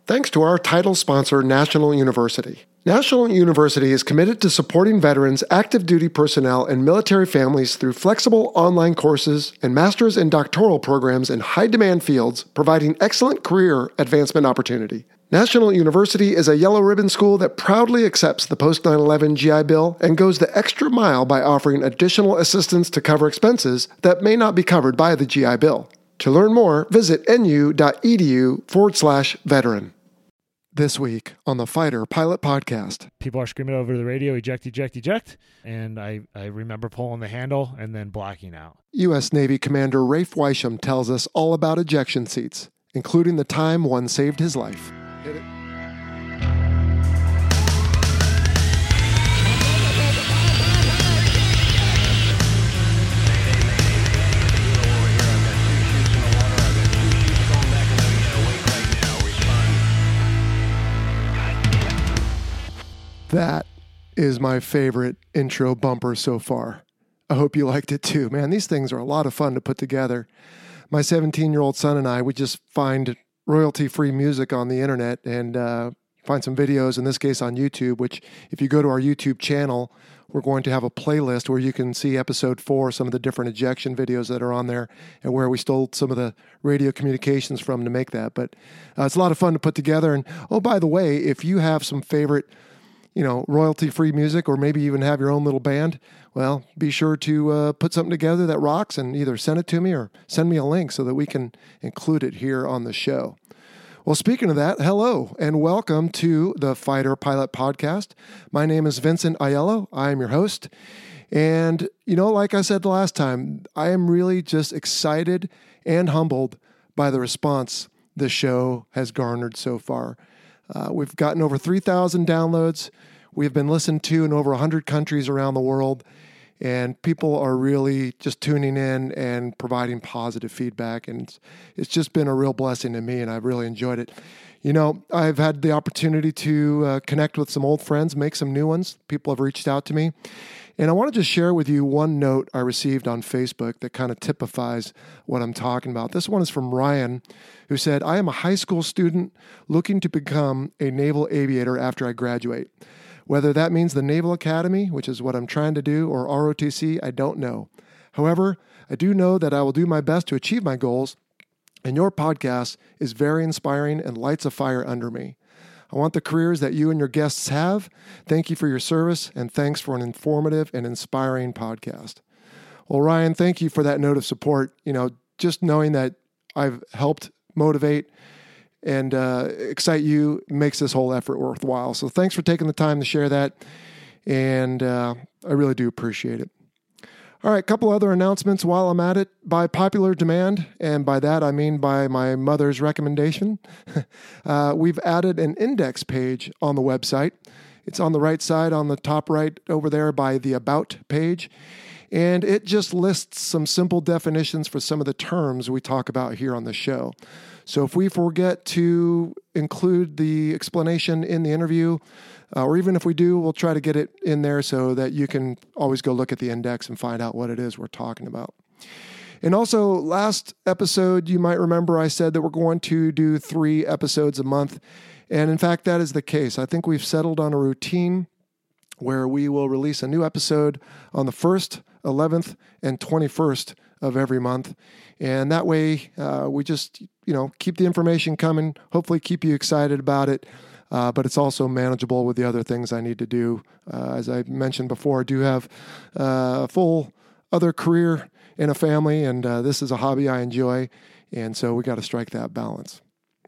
Thanks to our title sponsor, National University. National University is committed to supporting veterans, active duty personnel, and military families through flexible online courses and master's and doctoral programs in high-demand fields, providing excellent career advancement opportunity. National University is a yellow ribbon school that proudly accepts the post-9/11 GI Bill and goes the extra mile by offering additional assistance to cover expenses that may not be covered by the GI Bill. To learn more, visit nu.edu/veteran. This week on the Fighter Pilot Podcast. People are screaming over the radio, eject, eject, eject. And I remember pulling the handle and then blacking out. U.S. Navy Commander Rafe Weisham tells us all about ejection seats, including the time one saved his life. Hit it. That is my favorite intro bumper so far. I hope you liked it too. Man, these things are a lot of fun to put together. My 17-year-old son and I would just find royalty-free music on the internet and find some videos, in this case on YouTube, which if you go to our YouTube channel, we're going to have a playlist where you can see episode 4, some of the different ejection videos that are on there and where we stole some of the radio communications from to make that. But it's a lot of fun to put together. And oh, by the way, if you have some favorite royalty-free music, or maybe even have your own little band, well, be sure to put something together that rocks and either send it to me or send me a link so that we can include it here on the show. Well, speaking of that, hello and welcome to the Fighter Pilot Podcast. My name is Vincent Aiello. I am your host. And, like I said the last time, I am really just excited and humbled by the response the show has garnered so far. We've gotten over 3,000 downloads. We've been listened to in over 100 countries around the world, and people are really just tuning in and providing positive feedback, and it's just been a real blessing to me, and I've really enjoyed it. I've had the opportunity to connect with some old friends, make some new ones. People have reached out to me, and I want to just share with you one note I received on Facebook that kind of typifies what I'm talking about. This one is from Ryan, who said, "I am a high school student looking to become a naval aviator after I graduate. Whether that means the Naval Academy, which is what I'm trying to do, or ROTC, I don't know. However, I do know that I will do my best to achieve my goals, and your podcast is very inspiring and lights a fire under me. I want the careers that you and your guests have. Thank you for your service, and thanks for an informative and inspiring podcast." Well, Ryan, thank you for that note of support. Just knowing that I've helped motivate and excite you makes this whole effort worthwhile. So thanks for taking the time to share that, and I really do appreciate it. All right, a couple other announcements while I'm at it. By popular demand, and by that I mean by my mother's recommendation, we've added an index page on the website. It's on the right side, on the top right over there by the About page, and it just lists some simple definitions for some of the terms we talk about here on the show. So if we forget to include the explanation in the interview, or even if we do, we'll try to get it in there so that you can always go look at the index and find out what it is we're talking about. And also, last episode, you might remember I said that we're going to do 3 episodes a month. And in fact, that is the case. I think we've settled on a routine where we will release a new episode on the 1st, 11th, and 21st of every month. And that way, we just, keep the information coming, hopefully keep you excited about it. But it's also manageable with the other things I need to do. As I mentioned before, I do have a full other career in a family, and this is a hobby I enjoy. And so we got to strike that balance.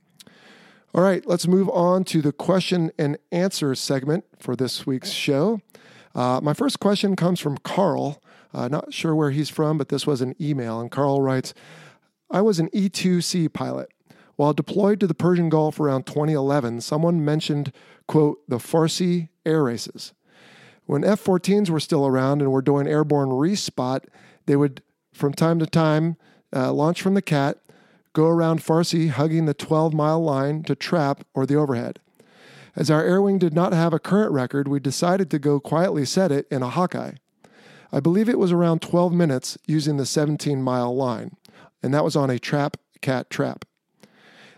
All right, let's move on to the question and answer segment for this week's show. My first question comes from Carl. Not sure where he's from, but this was an email. And Carl writes, "I was an E-2C pilot. While deployed to the Persian Gulf around 2011, someone mentioned, quote, the Farsi air races. When F-14s were still around and were doing airborne respot, they would, from time to time, launch from the CAT, go around Farsi, hugging the 12-mile line to trap or the overhead. As our air wing did not have a current record, we decided to go quietly set it in a Hawkeye. I believe it was around 12 minutes using the 17-mile line, and that was on a trap cat trap.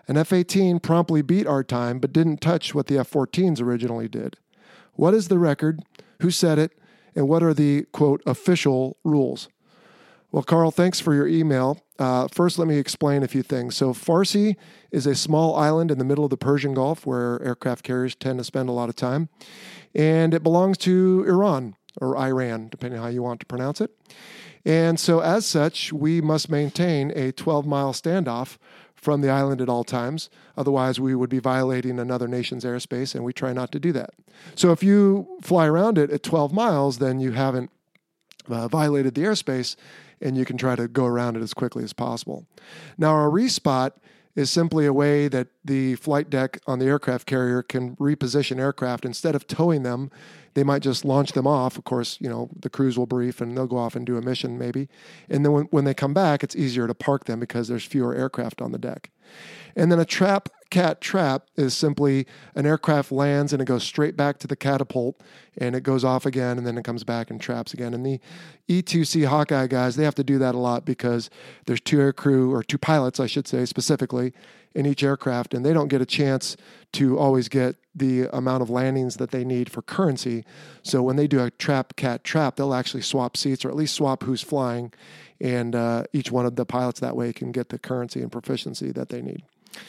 An F-18 promptly beat our time, but didn't touch what the F-14s originally did. What is the record? Who said it? And what are the, quote, official rules? Well, Carl, thanks for your email. First, let me explain a few things. So Farsi is a small island in the middle of the Persian Gulf where aircraft carriers tend to spend a lot of time. And it belongs to Iran, or Iran, depending on how you want to pronounce it. And so as such, we must maintain a 12-mile standoff from the island at all times. Otherwise, we would be violating another nation's airspace, and we try not to do that. So if you fly around it at 12 miles, then you haven't violated the airspace, and you can try to go around it as quickly as possible. Now, our respot is simply a way that the flight deck on the aircraft carrier can reposition aircraft. Instead of towing them, they might just launch them off. Of course, the crews will brief and they'll go off and do a mission maybe. And then when they come back, it's easier to park them because there's fewer aircraft on the deck. And then a cat trap is simply an aircraft lands and it goes straight back to the catapult and it goes off again and then it comes back and traps again. And the E-2C Hawkeye guys, they have to do that a lot because there's two pilots, I should say, specifically in each aircraft, and they don't get a chance to always get the amount of landings that they need for currency. So when they do a cat trap, they'll actually swap seats or at least swap who's flying, and each one of the pilots that way can get the currency and proficiency that they need.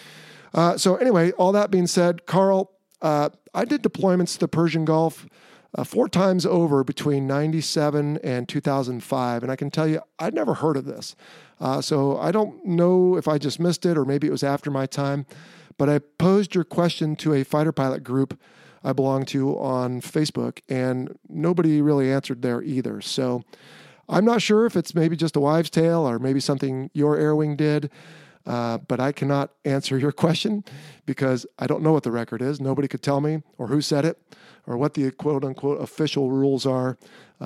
So anyway, all that being said, Carl, I did deployments to the Persian Gulf 4 times over between 97 and 2005, and I can tell you, I'd never heard of this. So I don't know if I just missed it or maybe it was after my time, but I posed your question to a fighter pilot group I belong to on Facebook, and nobody really answered there either. So I'm not sure if it's maybe just a wives' tale or maybe something your Air Wing did, but I cannot answer your question because I don't know what the record is. Nobody could tell me or who said it or what the quote-unquote official rules are.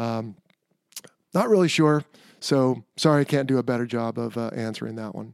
Not really sure. So sorry I can't do a better job of answering that one.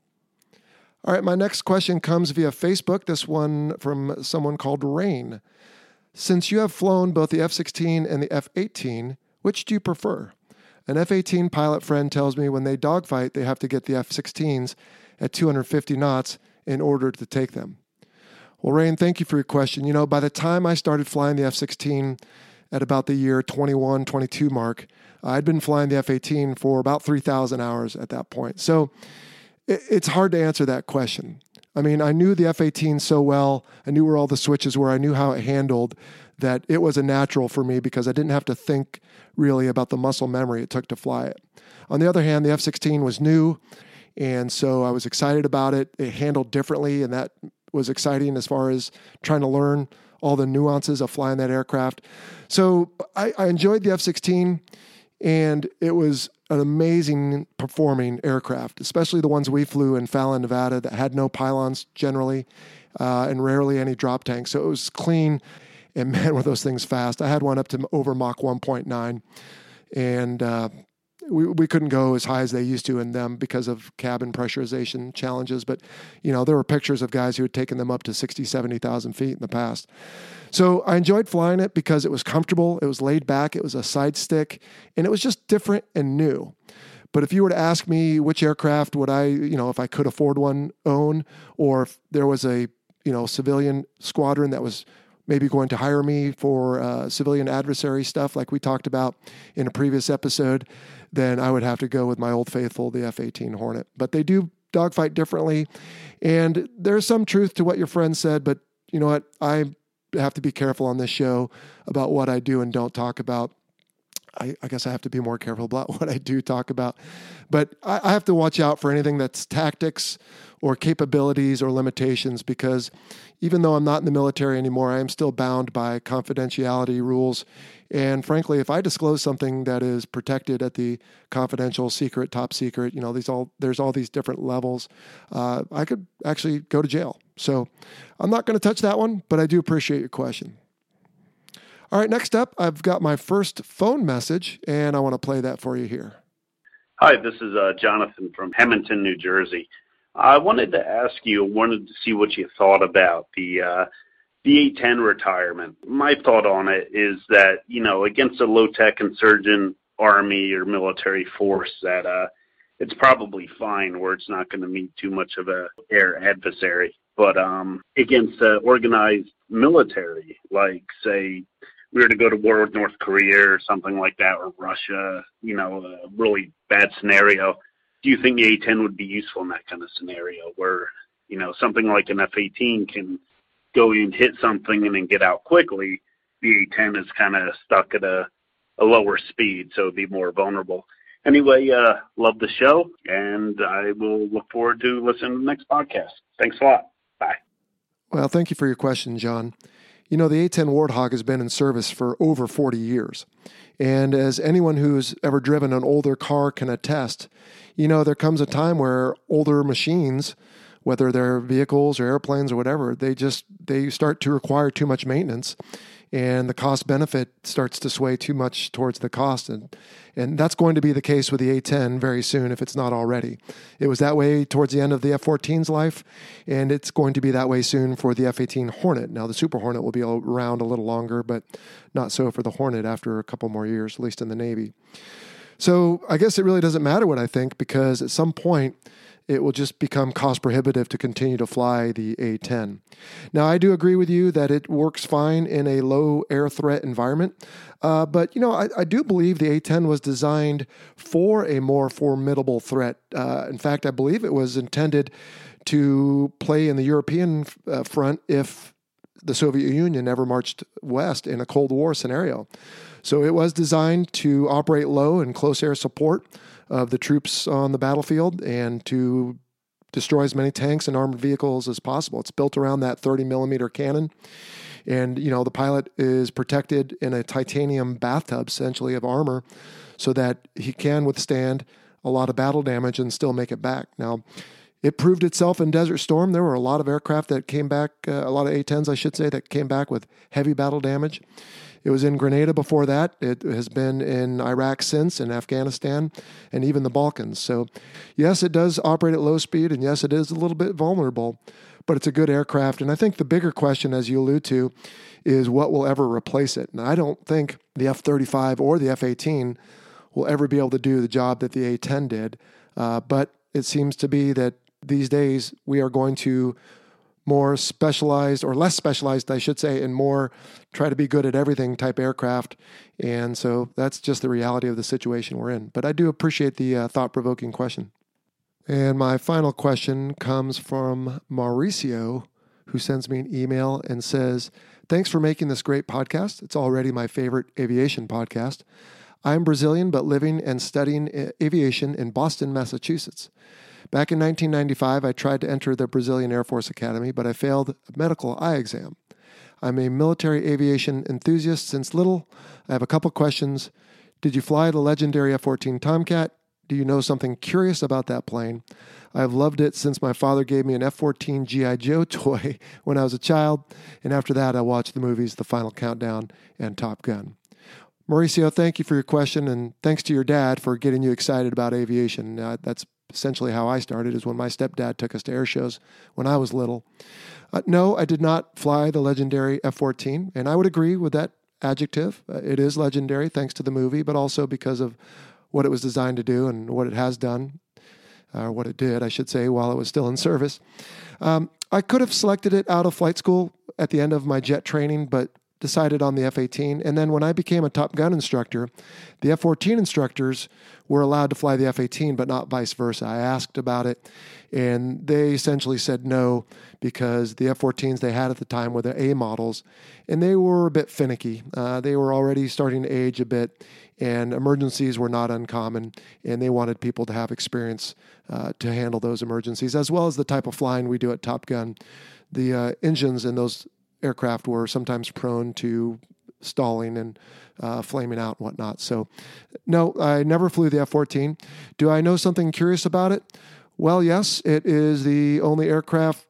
All right, my next question comes via Facebook, this one from someone called Rain. Since you have flown both the F-16 and the F-18, which do you prefer? An F-18 pilot friend tells me when they dogfight, they have to get the F-16s at 250 knots in order to take them. Well, Rain, thank you for your question. By the time I started flying the F-16 at about the year 21, 22 mark, I'd been flying the F-18 for about 3,000 hours at that point. So it's hard to answer that question. I mean, I knew the F-18 so well. I knew where all the switches were. I knew how it handled that it was a natural for me because I didn't have to think really about the muscle memory it took to fly it. On the other hand, the F-16 was new, and so I was excited about it. It handled differently, and that was exciting as far as trying to learn all the nuances of flying that aircraft. So I enjoyed the F-16, and it was an amazing performing aircraft, especially the ones we flew in Fallon, Nevada that had no pylons generally, and rarely any drop tanks. So it was clean, and man, were those things fast. I had one up to over Mach 1.9, and we couldn't go as high as they used to in them because of cabin pressurization challenges. But, there were pictures of guys who had taken them up to 60, 70,000 feet in the past. So I enjoyed flying it because it was comfortable, it was laid back, it was a side stick, and it was just different and new. But if you were to ask me which aircraft would I, if I could afford one, own, or if there was a, civilian squadron that was maybe going to hire me for civilian adversary stuff like we talked about in a previous episode, then I would have to go with my old faithful, the F-18 Hornet. But they do dogfight differently, and there's some truth to what your friend said, but you know what? I have to be careful on this show about what I do and don't talk about. I guess I have to be more careful about what I do talk about. But I have to watch out for anything that's tactics or capabilities or limitations because even though I'm not in the military anymore, I am still bound by confidentiality rules. And frankly, if I disclose something that is protected at the confidential, secret, top secret, there's all these different levels, I could actually go to jail. So I'm not going to touch that one, but I do appreciate your question. All right, next up, I've got my first phone message, and I want to play that for you here. Hi, this is Jonathan from Hemington, New Jersey. I wanted to see what you thought about the A-10 retirement. My thought on it is that, against a low-tech insurgent army or military force that it's probably fine where it's not going to meet too much of a air adversary. But against organized military, like, say, we were to go to war with North Korea or something like that, or Russia, a really bad scenario, do you think the A-10 would be useful in that kind of scenario where, something like an F-18 can go and hit something and then get out quickly? The A-10 is kind of stuck at a lower speed, so it'd be more vulnerable. Anyway, love the show, and I will look forward to listening to the next podcast. Thanks a lot. Bye. Well, thank you for your question, John. The A-10 Warthog has been in service for over 40 years. And as anyone who's ever driven an older car can attest, there comes a time where older machines, whether they're vehicles or airplanes or whatever, they start to require too much maintenance, and the cost benefit starts to sway too much towards the cost. And that's going to be the case with the A-10 very soon, if it's not already. It was that way towards the end of the F-14's life, and it's going to be that way soon for the F-18 Hornet. Now, the Super Hornet will be around a little longer, but not so for the Hornet after a couple more years, at least in the Navy. So I guess it really doesn't matter what I think, because at some point, it will just become cost prohibitive to continue to fly the A-10. Now, I do agree with you that it works fine in a low air threat environment, but I do believe the A-10 was designed for a more formidable threat. In fact, I believe it was intended to play in the European front if the Soviet Union ever marched west in a Cold War scenario. So it was designed to operate low and close air support of the troops on the battlefield and to destroy as many tanks and armored vehicles as possible. It's built around that 30 millimeter cannon. And, the pilot is protected in a titanium bathtub, essentially, of armor, so that he can withstand a lot of battle damage and still make it back. Now, it proved itself in Desert Storm. There were a lot of aircraft that came back, a lot of A-10s, I should say, that came back with heavy battle damage. It was in Grenada before that. It has been in Iraq since, in Afghanistan, and even the Balkans. So, yes, it does operate at low speed, and yes, it is a little bit vulnerable, but it's a good aircraft. And I think the bigger question, as you allude to, is what will ever replace it. And I don't think the F-35 or the F-18 will ever be able to do the job that the A-10 did. But it seems to be that these days we are going to more specialized, or less specialized, I should say, and more try to be good at everything type aircraft. And so that's just the reality of the situation we're in. But I do appreciate the thought-provoking question. And my final question comes from Mauricio, who sends me an email and says, "Thanks for making this great podcast. It's already my favorite aviation podcast. I'm Brazilian, but living and studying aviation in Boston, Massachusetts. Back in 1995, I tried to enter the Brazilian Air Force Academy, but I failed a medical eye exam. I'm a military aviation enthusiast since little. I have a couple questions. Did you fly the legendary F-14 Tomcat? Do you know something curious about that plane? I've loved it since my father gave me an F-14 G.I. Joe toy when I was a child, and after that, I watched the movies The Final Countdown and Top Gun." Mauricio, thank you for your question, and thanks to your dad for getting you excited about aviation. That's essentially how I started, is when my stepdad took us to air shows when I was little. No, I did not fly the legendary F-14, and I would agree with that adjective. It is legendary thanks to the movie, but also because of what it was designed to do and what it has done, or what it did, I should say, while it was still in service. I could have selected it out of flight school at the end of my jet training, but decided on the F-18. And then when I became a Top Gun instructor, the F-14 instructors were allowed to fly the F-18, but not vice versa. I asked about it, and they essentially said no, because the F-14s they had at the time were the A models, and they were a bit finicky. They were already starting to age a bit, and emergencies were not uncommon, and they wanted people to have experience to handle those emergencies, as well as the type of flying we do at Top Gun. The engines in those aircraft were sometimes prone to stalling and flaming out and whatnot. So, no, I never flew the F-14. Do I know something curious about it? Well, yes, it is the only aircraft,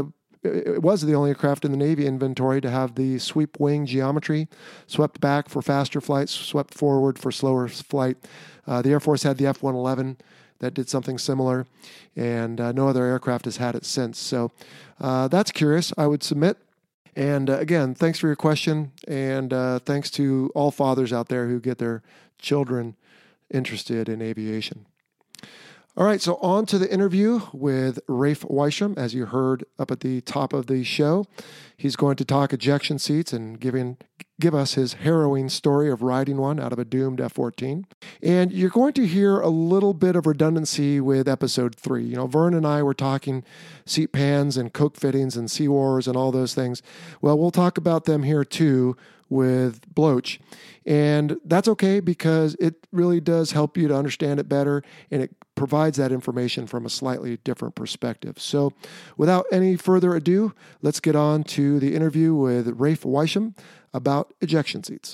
it was the only aircraft in the Navy inventory to have the sweep wing geometry, swept back for faster flights, swept forward for slower flight. The Air Force had the F-111 that did something similar, and no other aircraft has had it since. So that's curious, I would submit. And again, thanks for your question, and thanks to all fathers out there who get their children interested in aviation. All right, so on to the interview with Rafe Weisham, as you heard up at the top of the show. He's going to talk ejection seats and give us his harrowing story of riding one out of a doomed F-14. And you're going to hear a little bit of redundancy with episode 3. You know, Vern and I were talking seat pans and Coke fittings and Sea Wars and all those things. Well, we'll talk about them here too with Bloach. And that's okay because it really does help you to understand it better, and it provides that information from a slightly different perspective. So without any further ado, let's get on to the interview with Rafe Weisham about ejection seats.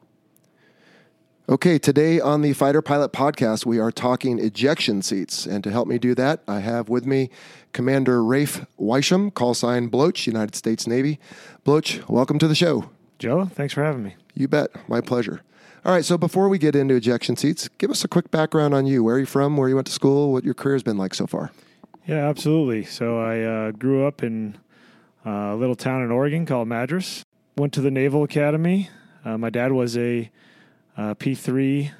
Okay, today on the Fighter Pilot Podcast, we are talking ejection seats. And to help me do that, I have with me Commander Rafe Weisham, call sign Bloach, United States Navy. Bloach, welcome to the show. Joe, thanks for having me. You bet. My pleasure. All right, so before we get into ejection seats, give us a quick background on you. Where are you from, where you went to school, what your career has been like so far. Yeah, absolutely. So I grew up in a little town in Oregon called Madras. Went to the Naval Academy. My dad was a P3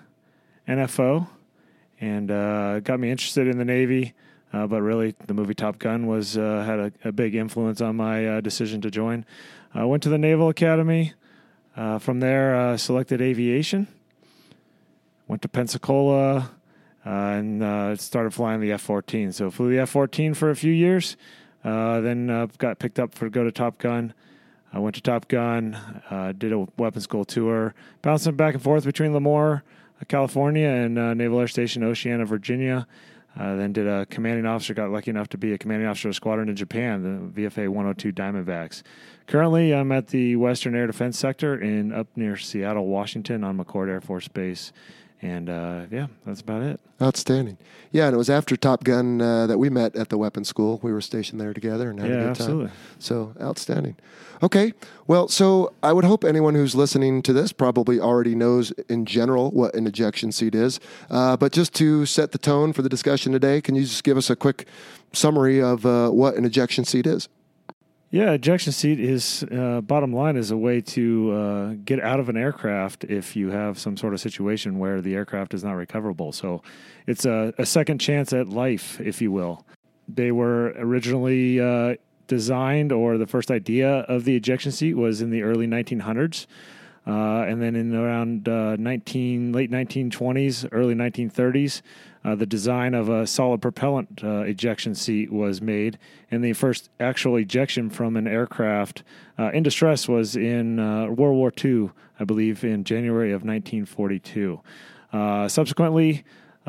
NFO and got me interested in the Navy. But really, the movie Top Gun had a big influence on my decision to join. I went to the Naval Academy. From there, selected aviation. Went to Pensacola and started flying the F-14. So flew the F-14 for a few years. Then got picked up to go to Top Gun. I went to Top Gun, did a weapons school tour, bouncing back and forth between Lemoore, California, and Naval Air Station Oceana, Virginia. Then did a commanding officer, got lucky enough to be a commanding officer of a squadron in Japan, the VFA 102 Diamondbacks. Currently, I'm at the Western Air Defense Sector up near Seattle, Washington on McChord Air Force Base. And, that's about it. Outstanding. Yeah, and it was after Top Gun that we met at the weapons school. We were stationed there together and had a good time. Absolutely. So, outstanding. Okay, well, so I would hope anyone who's listening to this probably already knows in general what an ejection seat is. But just to set the tone for the discussion today, can you just give us a quick summary of what an ejection seat is? Yeah, ejection seat is, bottom line, is a way to get out of an aircraft if you have some sort of situation where the aircraft is not recoverable. So it's a second chance at life, if you will. They were originally designed, or the first idea of the ejection seat was in the early 1900s. And then in around late 1920s, early 1930s, the design of a solid propellant ejection seat was made, and the first actual ejection from an aircraft in distress was in World War II, I believe, in January of 1942. Subsequently,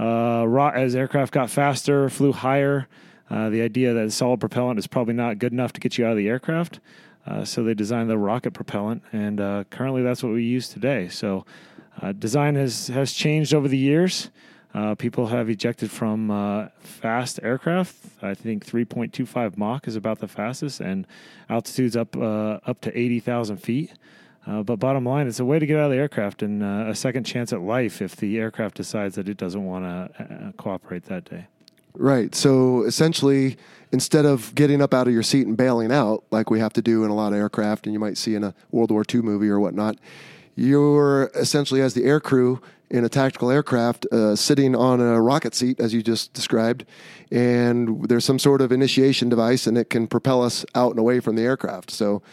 as aircraft got faster, flew higher, the idea that solid propellant is probably not good enough to get you out of the aircraft. So they designed the rocket propellant, and currently that's what we use today. So design has changed over the years. People have ejected from fast aircraft. I think 3.25 Mach is about the fastest, and altitudes up to 80,000 feet. But bottom line, it's a way to get out of the aircraft and a second chance at life if the aircraft decides that it doesn't want to cooperate that day. Right. So essentially, instead of getting up out of your seat and bailing out, like we have to do in a lot of aircraft, and you might see in a World War II movie or whatnot, you're essentially, as the air crew in a tactical aircraft, sitting on a rocket seat, as you just described, and there's some sort of initiation device, and it can propel us out and away from the aircraft. So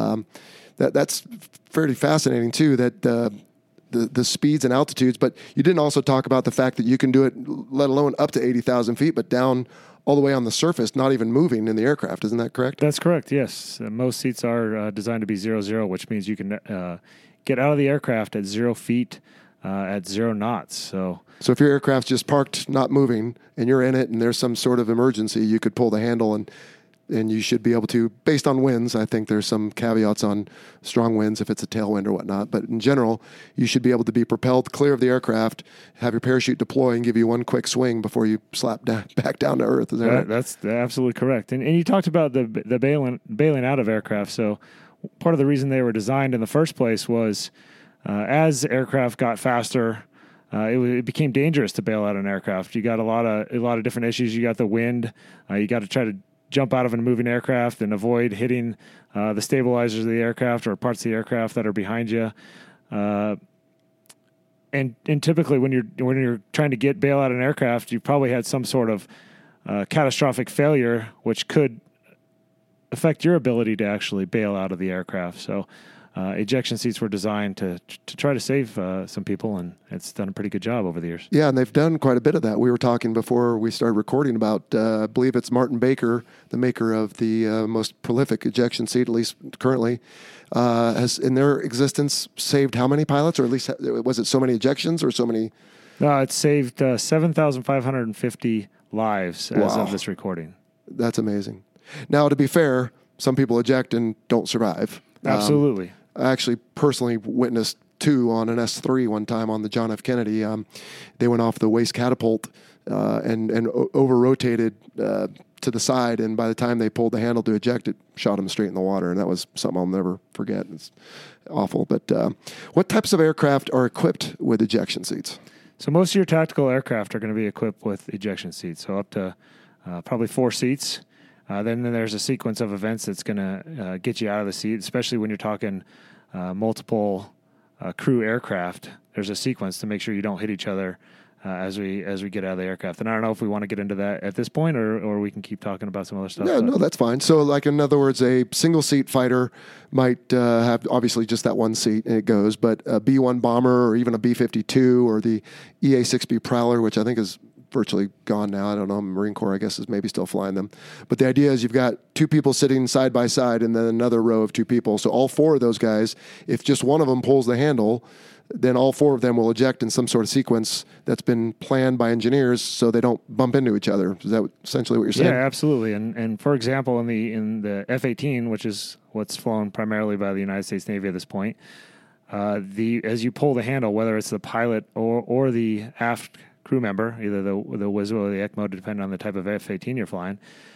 that's fairly fascinating, too, that the speeds and altitudes, but you didn't also talk about the fact that you can do it, let alone up to 80,000 feet, but down all the way on the surface, not even moving in the aircraft. Isn't that correct? That's correct, yes. Most seats are designed to be 0-0, which means you can get out of the aircraft at 0 feet at 0 knots. So if your aircraft's just parked, not moving, and you're in it and there's some sort of emergency, you could pull the handle and you should be able to, based on winds. I think there's some caveats on strong winds if it's a tailwind or whatnot. But in general, you should be able to be propelled clear of the aircraft, have your parachute deploy, and give you one quick swing before you slap back down to earth. Is that right? That's absolutely correct. And you talked about the bailing out of aircraft. So part of the reason they were designed in the first place was as aircraft got faster, it became dangerous to bail out an aircraft. You got a lot of different issues. You got the wind. You got to try to jump out of a moving aircraft and avoid hitting the stabilizers of the aircraft or parts of the aircraft that are behind you. and typically when you're trying to bail out an aircraft, you probably had some sort of catastrophic failure, which could affect your ability to actually bail out of the aircraft. So ejection seats were designed to try to save some people, and it's done a pretty good job over the years. Yeah, and they've done quite a bit of that. We were talking before we started recording about, I believe it's Martin Baker, the maker of the most prolific ejection seat, at least currently, has in their existence saved how many pilots, or at least was it so many ejections or so many? No, it saved 7,550 lives as of this recording. That's amazing. Now, to be fair, some people eject and don't survive. Absolutely. I actually personally witnessed 2 on an S3 one time on the John F. Kennedy. They went off the waste catapult and over-rotated to the side, and by the time they pulled the handle to eject, it shot them straight in the water, and that was something I'll never forget. It's awful. But what types of aircraft are equipped with ejection seats? So most of your tactical aircraft are going to be equipped with ejection seats, so up to probably 4 seats. Then there's a sequence of events that's going to get you out of the seat, especially when you're talking multiple crew aircraft. There's a sequence to make sure you don't hit each other as we get out of the aircraft. And I don't know if we want to get into that at this point, or we can keep talking about some other stuff. Yeah, no, that's fine. So, like, in other words, a single-seat fighter might have obviously just that one seat, and it goes. But a B-1 bomber or even a B-52 or the EA-6B Prowler, which I think is virtually gone now. I don't know. Marine Corps, I guess, is maybe still flying them. But the idea is you've got 2 people sitting side by side and then another row of 2 people. So all 4 of those guys, if just one of them pulls the handle, then all 4 of them will eject in some sort of sequence that's been planned by engineers so they don't bump into each other. Is that essentially what you're saying? Yeah, absolutely. And for example, in the F-18, which is what's flown primarily by the United States Navy at this point, as you pull the handle, whether it's the pilot or the aft crew member, either the WSO or the ECMO, depending on the type of F-18 you're flying,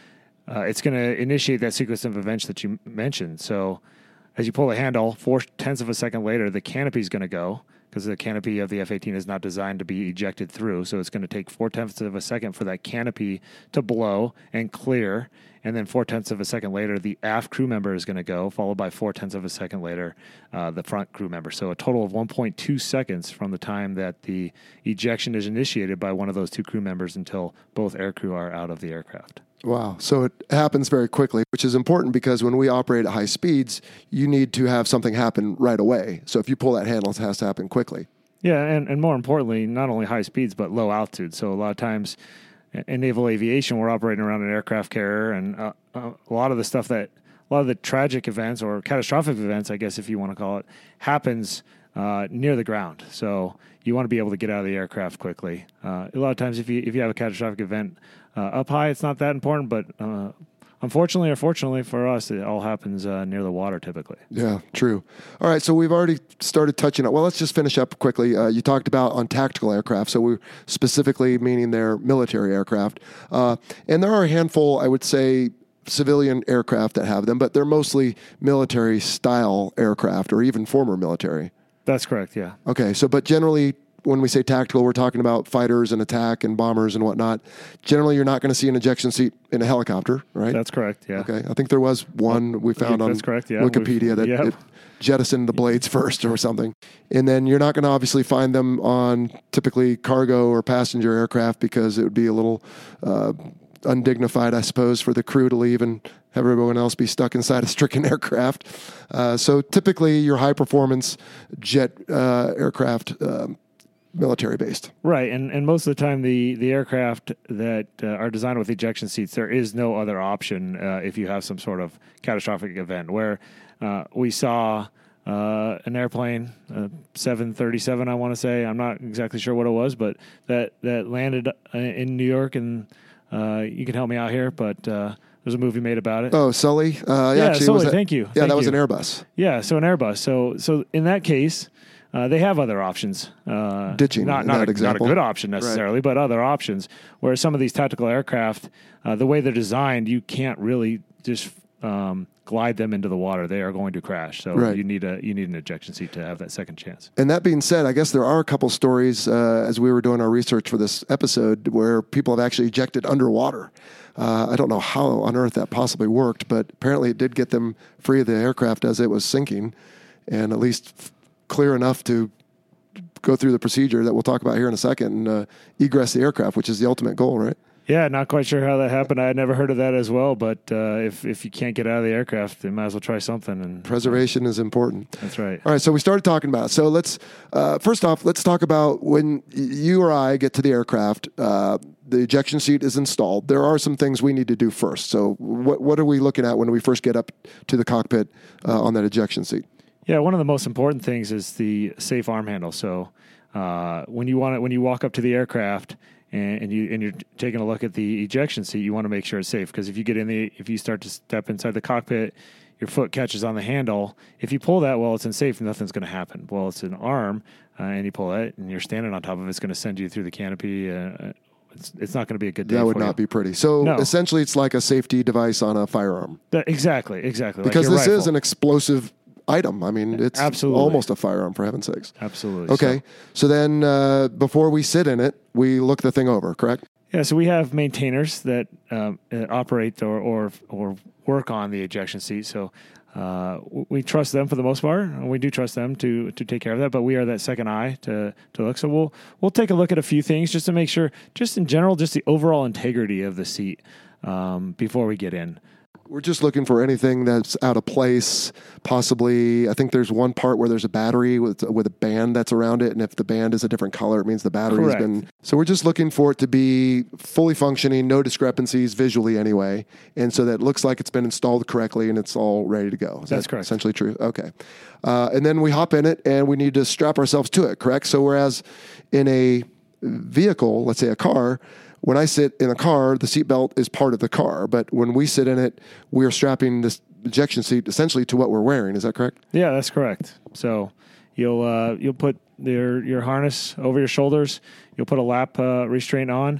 it's going to initiate that sequence of events that you mentioned. So as you pull the handle, 0.4 of a second later, the canopy is going to go, because the canopy of the F-18 is not designed to be ejected through. So it's going to take 0.4 of a second for that canopy to blow and clear. And then 0.4 of a second later, the aft crew member is going to go, followed by 0.4 of a second later, the front crew member. So a total of 1.2 seconds from the time that the ejection is initiated by one of those 2 crew members until both aircrew are out of the aircraft. Wow. So it happens very quickly, which is important because when we operate at high speeds, you need to have something happen right away. So if you pull that handle, it has to happen quickly. Yeah, and more importantly, not only high speeds, but low altitude. So a lot of times in naval aviation, we're operating around an aircraft carrier, and a lot of the tragic events or catastrophic events, I guess if you want to call it, happens near the ground. So you want to be able to get out of the aircraft quickly. A lot of times if you have a catastrophic event up high, it's not that important, but unfortunately or fortunately for us, it all happens near the water typically. Yeah, true. All right, so we've already started touching on, well, let's just finish up quickly. You talked about on tactical aircraft, so we're specifically meaning their military aircraft. And there are a handful, I would say, civilian aircraft that have them, but they're mostly military-style aircraft or even former military. That's correct, yeah. Okay, so but generally, when we say tactical, we're talking about fighters and attack and bombers and whatnot. Generally, you're not going to see an ejection seat in a helicopter, right? That's correct, yeah. Okay, I think there was one we found on Wikipedia that it jettisoned the blades first or something. And then you're not going to obviously find them on typically cargo or passenger aircraft because it would be a little undignified, I suppose, for the crew to leave and have everyone else be stuck inside a stricken aircraft. So typically, your high-performance jet aircraft military based. Right. And most of the time, the aircraft that are designed with ejection seats, there is no other option if you have some sort of catastrophic event where we saw an airplane, 737, I want to say. I'm not exactly sure what it was, but that landed in New York, and you can help me out here, but there's a movie made about it. Oh, Sully? Sully, thank you. Yeah, that was an Airbus. Yeah, so an Airbus. So in that case, they have other options. Ditching, not a good option necessarily, but other options. Whereas some of these tactical aircraft, the way they're designed, you can't really just glide them into the water. They are going to crash. So you need an ejection seat to have that second chance. And that being said, I guess there are a couple stories as we were doing our research for this episode where people have actually ejected underwater. I don't know how on earth that possibly worked, but apparently it did get them free of the aircraft as it was sinking, and at least clear enough to go through the procedure that we'll talk about here in a second and egress the aircraft, which is the ultimate goal, right? Yeah, not quite sure how that happened. I had never heard of that as well, but if you can't get out of the aircraft, then might as well try something. And preservation is important. That's right. All right, so we started talking about it. So let's first off, let's talk about when you or I get to the aircraft. The ejection seat is installed. There are some things we need to do first. So what are we looking at when we first get up to the cockpit on that ejection seat? Yeah, one of the most important things is the safe arm handle. So when you walk up to the aircraft and you're taking a look at the ejection seat, you want to make sure it's safe, because if you start to step inside the cockpit, your foot catches on the handle. If you pull that, well, it's unsafe. Nothing's going to happen. Well, it's an arm, and you pull it, and you're standing on top of it. It's going to send you through the canopy. It's not going to be a good day. That would not be pretty. So No. essentially, it's like a safety device on a firearm. Exactly. Because like this your is an explosive item. I mean, it's Absolutely. almost a firearm, for heaven's sakes. Absolutely. Okay. So then before we sit in it, we look the thing over, correct? Yeah, so we have maintainers that operate or work on the ejection seat. So we trust them for the most part, and we do trust them to take care of that. But we are that second eye to look. So we'll take a look at a few things just to make sure, just in general, just the overall integrity of the seat before we get in. We're just looking for anything that's out of place. Possibly, I think there's one part where there's a battery with a band that's around it, and if the band is a different color, it means the battery has been. So we're just looking for it to be fully functioning, no discrepancies visually anyway, and so that it looks like it's been installed correctly and it's all ready to go. That's correct. Essentially true. Okay, and then we hop in it and we need to strap ourselves to it. Correct. So whereas in a vehicle, let's say a car, when I sit in a car, the seatbelt is part of the car. But when we sit in it, we are strapping this ejection seat essentially to what we're wearing. Is that correct? Yeah, that's correct. So you'll put your harness over your shoulders. You'll put a lap restraint on,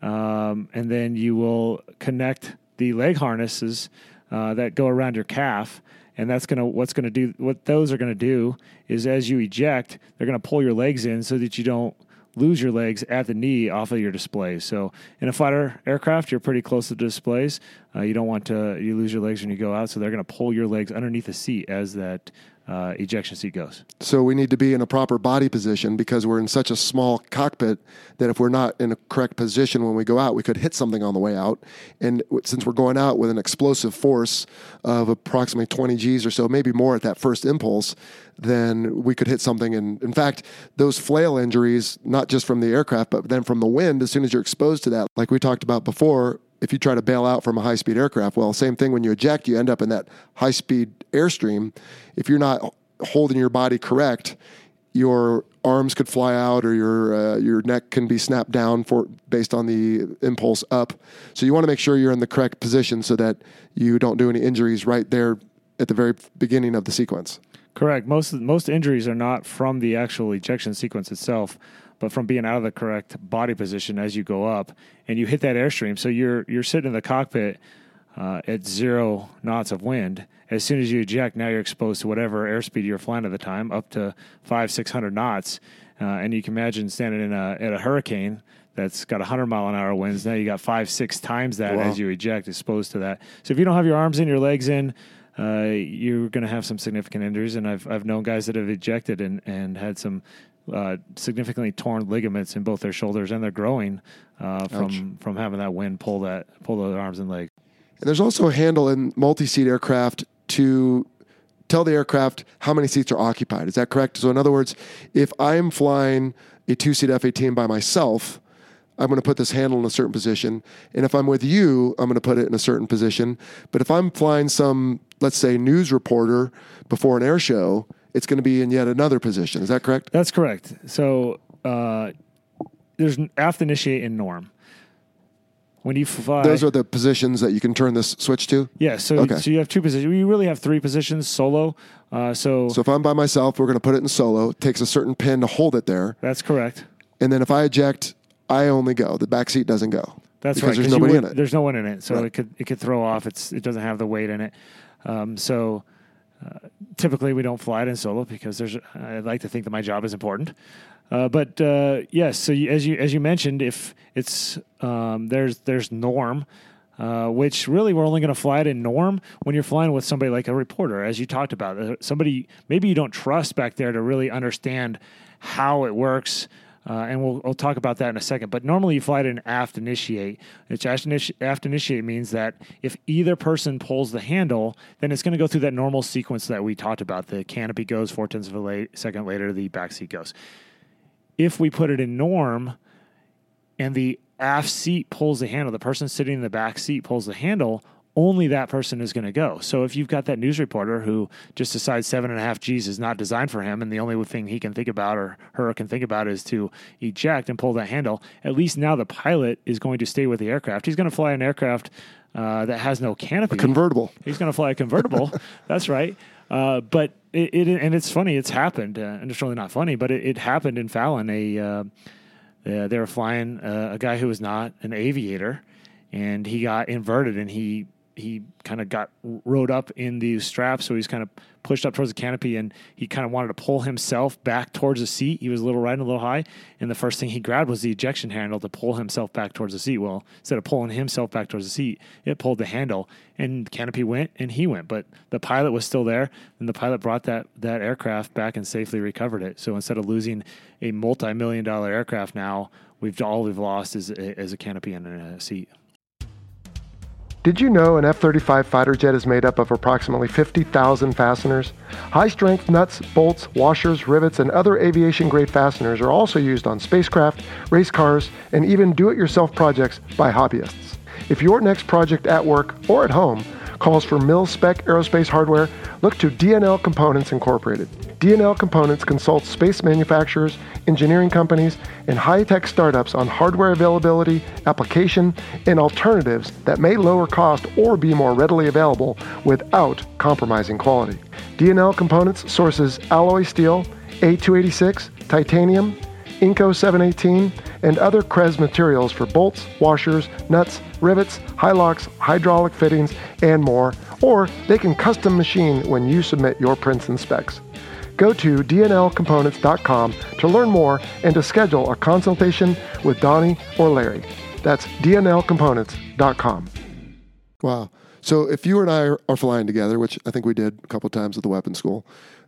and then you will connect the leg harnesses that go around your calf. And what those are gonna do is, as you eject, they're gonna pull your legs in so that you don't lose your legs at the knee off of your displays. So in a fighter aircraft, you're pretty close to the displays. You don't want you lose your legs when you go out, so they're going to pull your legs underneath the seat as that ejection seat goes. So we need to be in a proper body position, because we're in such a small cockpit that if we're not in a correct position when we go out, we could hit something on the way out. And since we're going out with an explosive force of approximately 20 Gs or so, maybe more at that first impulse, then we could hit something. And in fact, those flail injuries, not just from the aircraft, but then from the wind, as soon as you're exposed to that, like we talked about before, if you try to bail out from a high-speed aircraft, well, same thing when you eject, you end up in that high-speed airstream. If you're not holding your body correct, your arms could fly out, or your neck can be snapped down based on the impulse up. So you want to make sure you're in the correct position so that you don't do any injuries right there at the very beginning of the sequence. Correct. Most injuries are not from the actual ejection sequence itself, but from being out of the correct body position as you go up and you hit that airstream. So you're sitting in the cockpit at 0 knots of wind. As soon as you eject, now you're exposed to whatever airspeed you're flying at the time, up to 500-600 knots. And you can imagine standing at a hurricane that's got 100-mile-an-hour winds. Now you got 5-6 times that. Wow. As you eject, exposed to that. So if you don't have your arms in, your legs in, you're going to have some significant injuries. And I've known guys that have ejected and had some significantly torn ligaments in both their shoulders and their groin from having that wind pull their arms and legs. And there's also a handle in multi-seat aircraft to tell the aircraft how many seats are occupied. Is that correct? So in other words, if I'm flying a 2-seat F-18 by myself, I'm going to put this handle in a certain position. And if I'm with you, I'm going to put it in a certain position. But if I'm flying some, let's say, news reporter before an air show, it's going to be in yet another position. Is that correct? That's correct. So there's aft, initiate, and norm. When you fly, those are the positions that you can turn this switch to? Yeah, so you have 2 positions. You really have 3 positions, solo. So if I'm by myself, we're going to put it in solo. It takes a certain pin to hold it there. That's correct. And then if I eject, I only go. The back seat doesn't go. That's because right. There's nobody in it. There's no one in it, so right. it could throw off. It doesn't have the weight in it. Typically, we don't fly it in solo because I like to think that my job is important. But yes, so as you mentioned, if it's there's norm, which really we're only going to fly it in norm when you're flying with somebody like a reporter, as you talked about. Somebody maybe you don't trust back there to really understand how it works. And we'll talk about that in a second. But normally you fly it in aft initiate. Aft initiate means that if either person pulls the handle, then it's going to go through that normal sequence that we talked about. The canopy goes 0.4 of a second later, the back seat goes. If we put it in norm and the aft seat pulls the handle, the person sitting in the back seat pulls the handle, only that person is going to go. So if you've got that news reporter who just decides 7.5 Gs is not designed for him, and the only thing he can think about or her can think about is to eject and pull that handle, at least now the pilot is going to stay with the aircraft. He's going to fly an aircraft that has no canopy. A convertible. He's going to fly a convertible. That's right. But it's funny. It's happened, and it's really not funny, but it happened in Fallon. They were flying a guy who was not an aviator, and he got inverted, and he kind of got rode up in these straps, so he's kind of pushed up towards the canopy, and he kind of wanted to pull himself back towards the seat. He was a little right and a little high, and the first thing he grabbed was the ejection handle to pull himself back towards the seat. Well, instead of pulling himself back towards the seat, it pulled the handle, and the canopy went, and he went. But the pilot was still there, and the pilot brought that aircraft back and safely recovered it. So instead of losing a multi-million-dollar aircraft now, all we've lost is a canopy and a seat. Did you know an F-35 fighter jet is made up of approximately 50,000 fasteners? High-strength nuts, bolts, washers, rivets, and other aviation-grade fasteners are also used on spacecraft, race cars, and even do-it-yourself projects by hobbyists. If your next project at work or at home calls for mil-spec aerospace hardware, look to D&L Components Incorporated. D&L Components consults space manufacturers, engineering companies, and high-tech startups on hardware availability, application, and alternatives that may lower cost or be more readily available without compromising quality. D&L Components sources alloy steel, A286, titanium, Inco 718, and other CRES materials for bolts, washers, nuts, rivets, high locks, hydraulic fittings, and more, or they can custom machine when you submit your prints and specs. Go to dnlcomponents.com to learn more and to schedule a consultation with Donnie or Larry. That's dnlcomponents.com. Wow. So if you and I are flying together, which I think we did a couple of times at the weapons school,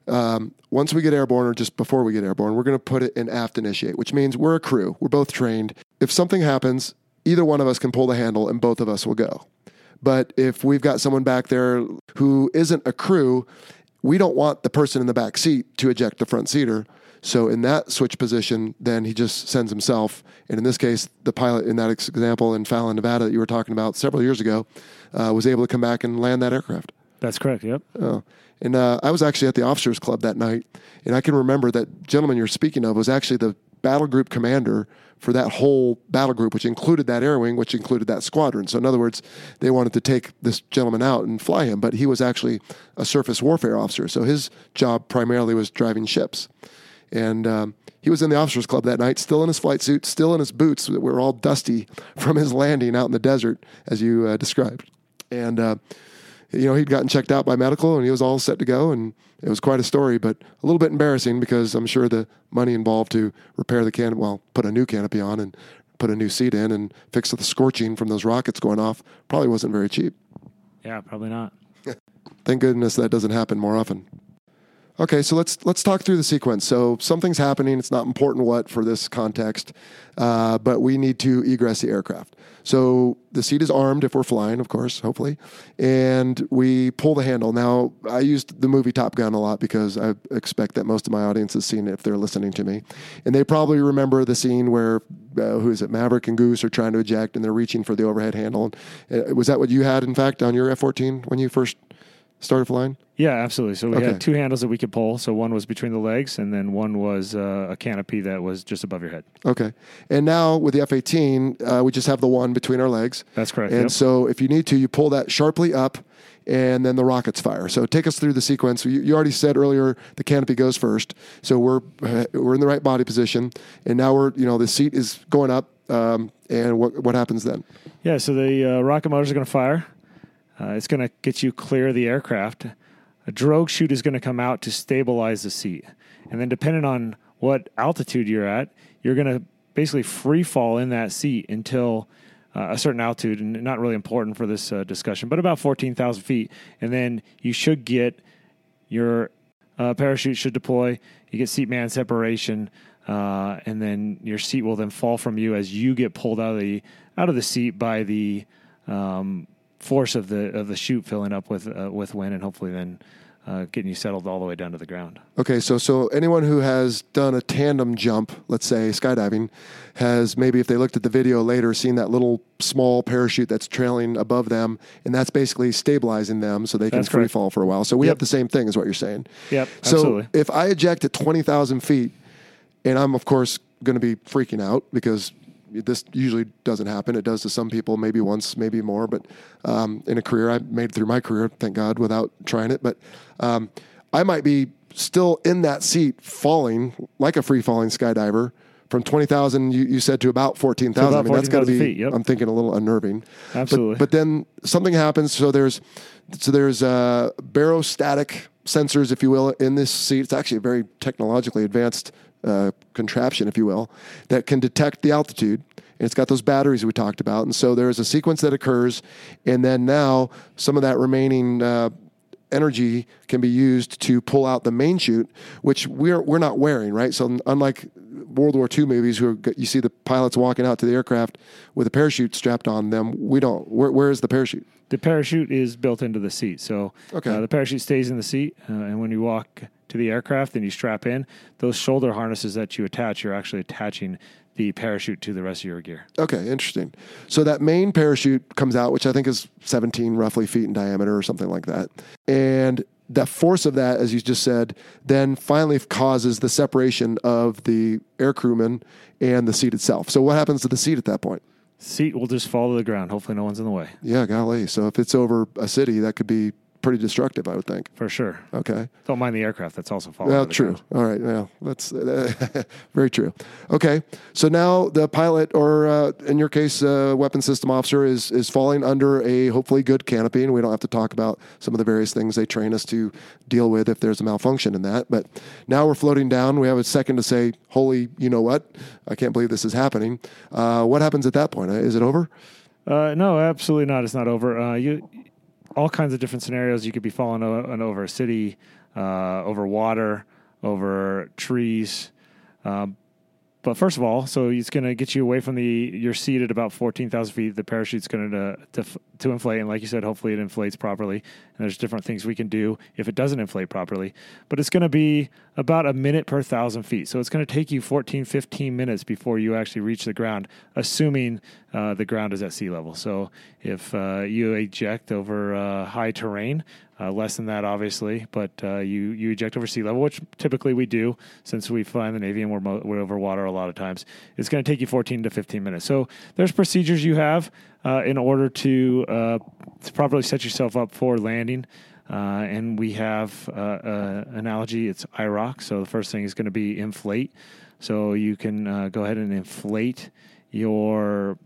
once we get airborne or just before we get airborne, we're going to put it in aft initiate, which means we're a crew. We're both trained. If something happens, either one of us can pull the handle and both of us will go. But if we've got someone back there who isn't a crew, we don't want the person in the back seat to eject the front seater. So in that switch position, then he just sends himself. And in this case, the pilot in that example in Fallon, Nevada that you were talking about several years ago, was able to come back and land that aircraft. That's correct, yep. And I was actually at the officers club that night, and I can remember that gentleman you're speaking of was actually the battle group commander for that whole battle group, which included that air wing, which included that squadron. So in other words, they wanted to take this gentleman out and fly him, but he was actually a surface warfare officer. So his job primarily was driving ships. And he was in the officers club that night, still in his flight suit, still in his boots that were all dusty from his landing out in the desert, as you described. And he'd gotten checked out by medical, and he was all set to go, and it was quite a story, but a little bit embarrassing because I'm sure the money involved to repair the canopy, put a new canopy on and put a new seat in and fix the scorching from those rockets going off probably wasn't very cheap. Yeah, probably not. Thank goodness that doesn't happen more often. Okay, so let's talk through the sequence. So something's happening. It's not important what for this context, but we need to egress the aircraft. So the seat is armed if we're flying, of course, hopefully, and we pull the handle. Now, I used the movie Top Gun a lot because I expect that most of my audience has seen it if they're listening to me. And they probably remember the scene where, Maverick and Goose are trying to eject, and they're reaching for the overhead handle. Was that what you had, in fact, on your F-14 when you first started flying? Yeah, absolutely. So we had two handles that we could pull. So one was between the legs, and then one was a canopy that was just above your head. Okay. And now with the F-18, we just have the one between our legs. That's correct. And so if you need to, you pull that sharply up, and then the rockets fire. So take us through the sequence. You already said earlier the canopy goes first. So we're in the right body position, and now the seat is going up. And what happens then? Yeah. So the rocket motors are going to fire. It's going to get you clear of the aircraft. A drogue chute is going to come out to stabilize the seat. And then depending on what altitude you're at, you're going to basically free fall in that seat until a certain altitude, and not really important for this discussion, but about 14,000 feet. And then you should get your parachute should deploy. You get seat man separation, and then your seat will then fall from you as you get pulled out of the seat by the force of the chute filling up with wind, and hopefully then getting you settled all the way down to the ground. Okay, so anyone who has done a tandem jump, let's say skydiving, has maybe, if they looked at the video later, seen that little small parachute that's trailing above them, and that's basically stabilizing them so they can free fall for a while. So we have the same thing, is what you're saying. Yep, so absolutely. If I eject at 20,000 feet, and I'm, of course, going to be freaking out because this usually doesn't happen. It does to some people, maybe once, maybe more. But in a career, I made it through my career, thank God, without trying it. But I might be still in that seat falling like a free-falling skydiver from 20,000, you said, to about 14,000. I mean, that's got to be, feet, yep. I'm thinking, a little unnerving. Absolutely. But then something happens. So there's barostatic sensors, if you will, in this seat. It's actually a very technologically advanced contraption, if you will, that can detect the altitude. And it's got those batteries we talked about. And so there's a sequence that occurs. And then now some of that remaining energy can be used to pull out the main chute, which we're not wearing, right? So unlike World War II movies, you see the pilots walking out to the aircraft with a parachute strapped on them, we don't. Where is the parachute? The parachute is built into the seat. So the parachute stays in the seat, and when you walk to the aircraft and you strap in, those shoulder harnesses that you attach, you're actually attaching the parachute to the rest of your gear. Okay, interesting. So that main parachute comes out, which I think is 17 roughly feet in diameter or something like that. And the force of that, as you just said, then finally causes the separation of the air crewman and the seat itself. So what happens to the seat at that point? Seat will just fall to the ground. Hopefully no one's in the way. Yeah, golly. So if it's over a city, that could be pretty destructive, I would think. For sure. Okay. Don't mind the aircraft that's also falling. Well, true. All right. Well, that's very true. Okay. So now the pilot, or in your case, weapon system officer, is falling under a hopefully good canopy, and we don't have to talk about some of the various things they train us to deal with if there's a malfunction in that. But now we're floating down. We have a second to say, holy, you know what? I can't believe this is happening. What happens at that point? Is it over? No, absolutely not. It's not over. All kinds of different scenarios. You could be falling over a city, over water, over trees. But first of all, so it's going to get you away from your seat at about 14,000 feet. The parachute's going to inflate, and like you said, hopefully it inflates properly. And there's different things we can do if it doesn't inflate properly. But it's going to be about a minute per 1,000 feet. So it's going to take you 14, 15 minutes before you actually reach the ground, assuming the ground is at sea level. So if you eject over high terrain, less than that, obviously, but you eject over sea level, which typically we do since we fly in the Navy and we're over water a lot of times. It's going to take you 14 to 15 minutes. So there's procedures you have in order to properly set yourself up for landing. And we have analogy, it's IROC. So the first thing is going to be inflate. So you can go ahead and inflate your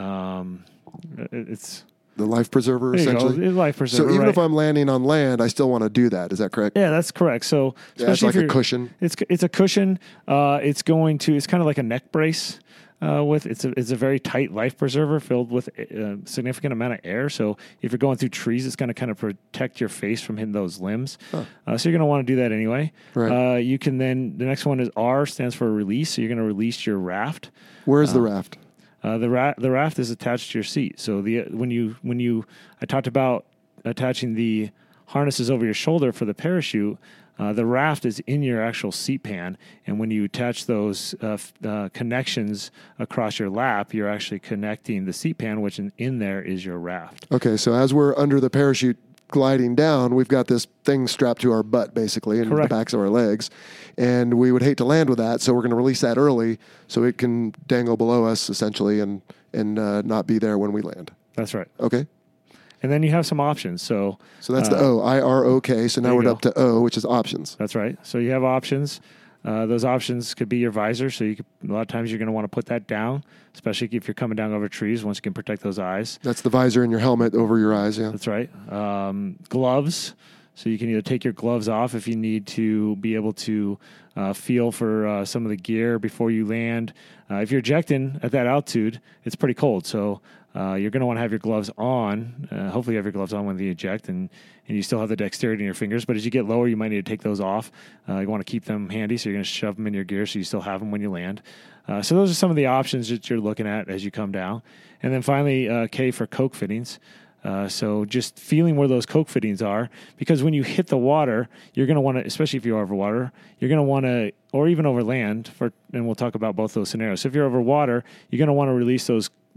it's the life preserver, essentially. Life preserver. So even if I'm landing on land, I still want to do that. Is that correct? Yeah, that's correct. So it's like a cushion. It's a cushion. It's kind of like a neck brace. It's a very tight life preserver filled with a significant amount of air. So if you're going through trees, it's going to kind of protect your face from hitting those limbs. So you're going to want to do that anyway. Right. You can then, the next one is R, stands for release. So you're going to release your raft. Where is the raft? The raft is attached to your seat. So I talked about attaching the harnesses over your shoulder for the parachute. The raft is in your actual seat pan, and when you attach those connections across your lap, you're actually connecting the seat pan, which in there is your raft. Okay, so as we're under the parachute gliding down, we've got this thing strapped to our butt, basically, and the backs of our legs, and we would hate to land with that, so we're going to release that early so it can dangle below us, essentially, and not be there when we land. That's right. Okay. And then you have some options. So that's the O, IROK. So now we're up to O, which is options. That's right. So you have options. Those options could be your visor. So a lot of times you're going to want to put that down, especially if you're coming down over trees, once you can protect those eyes. That's the visor in your helmet over your eyes, yeah. That's right. Gloves. So you can either take your gloves off if you need to be able to feel for some of the gear before you land. If you're ejecting at that altitude, it's pretty cold. So you're going to want to have your gloves on. Hopefully you have your gloves on when you eject, and you still have the dexterity in your fingers. But as you get lower, you might need to take those off. You want to keep them handy, so you're going to shove them in your gear so you still have them when you land. So those are some of the options that you're looking at as you come down. And then finally, K for coke fittings. So just feeling where those coke fittings are, because when you hit the water, you're going to want to, especially if you're over water, you're going to want to, or even over land, and we'll talk about both those scenarios. So if you're over water, you're going to want to release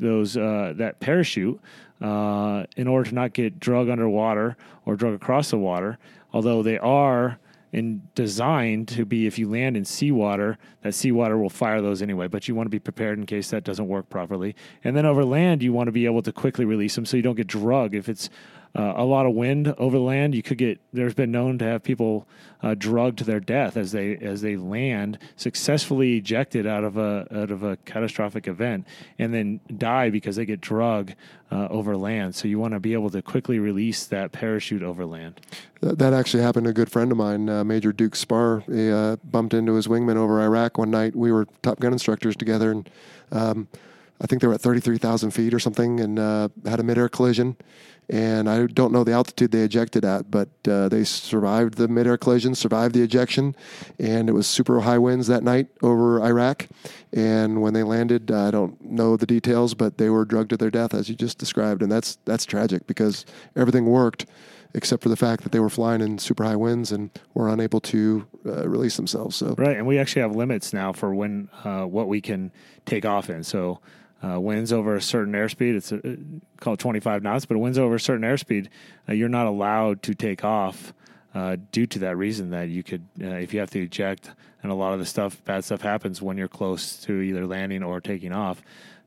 that parachute in order to not get drug underwater or drug across the water, although they are designed to be, if you land in seawater, that seawater will fire those anyway, but you want to be prepared in case that doesn't work properly. And then over land, you want to be able to quickly release them so you don't get drugged. If it's a lot of wind over land, there's been known to have people drugged to their death as they land, successfully ejected out of a catastrophic event, and then die because they get drugged over land. So you want to be able to quickly release that parachute over land. That actually happened to a good friend of mine, Major Duke Spar. He bumped into his wingman over Iraq one night. We were Top Gun instructors together, and I think they were at 33,000 feet or something, and had a midair collision. And I don't know the altitude they ejected at, but they survived the midair collision, survived the ejection, and it was super high winds that night over Iraq. And when they landed, I don't know the details, but they were drugged to their death, as you just described. And that's tragic because everything worked except for the fact that they were flying in super high winds and were unable to release themselves. So right, and we actually have limits now for what we can take off in. So winds over a certain airspeed, it's called 25 knots, but winds over a certain airspeed, you're not allowed to take off due to that reason that you could, if you have to eject, and a lot of the bad stuff happens when you're close to either landing or taking off.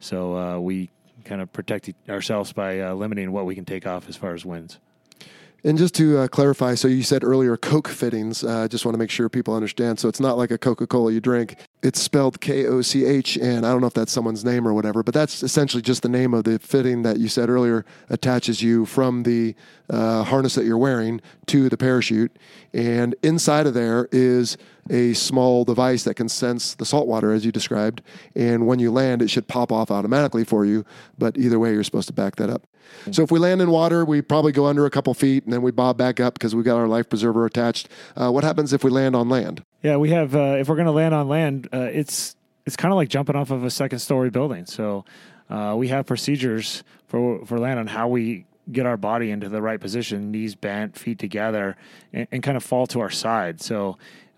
So we kind of protect ourselves by limiting what we can take off as far as winds. And just to clarify, so you said earlier coke fittings. Just want to make sure people understand. So it's not like a Coca-Cola you drink. It's spelled K-O-C-H, and I don't know if that's someone's name or whatever, but that's essentially just the name of the fitting that you said earlier attaches you from the harness that you're wearing to the parachute. And inside of there is a small device that can sense the salt water, as you described. And when you land, it should pop off automatically for you. But either way, you're supposed to back that up. So if we land in water, we probably go under a couple feet, and then we bob back up because we got our life preserver attached. What happens if we land on land? Yeah, we have. If we're going to land on land, it's kind of like jumping off of a second-story building. So we have procedures for land on how we get our body into the right position, knees bent, feet together, and kind of fall to our side. So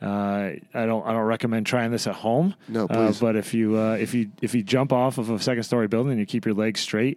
I don't recommend trying this at home. No, please. But if you jump off of a second-story building and you keep your legs straight,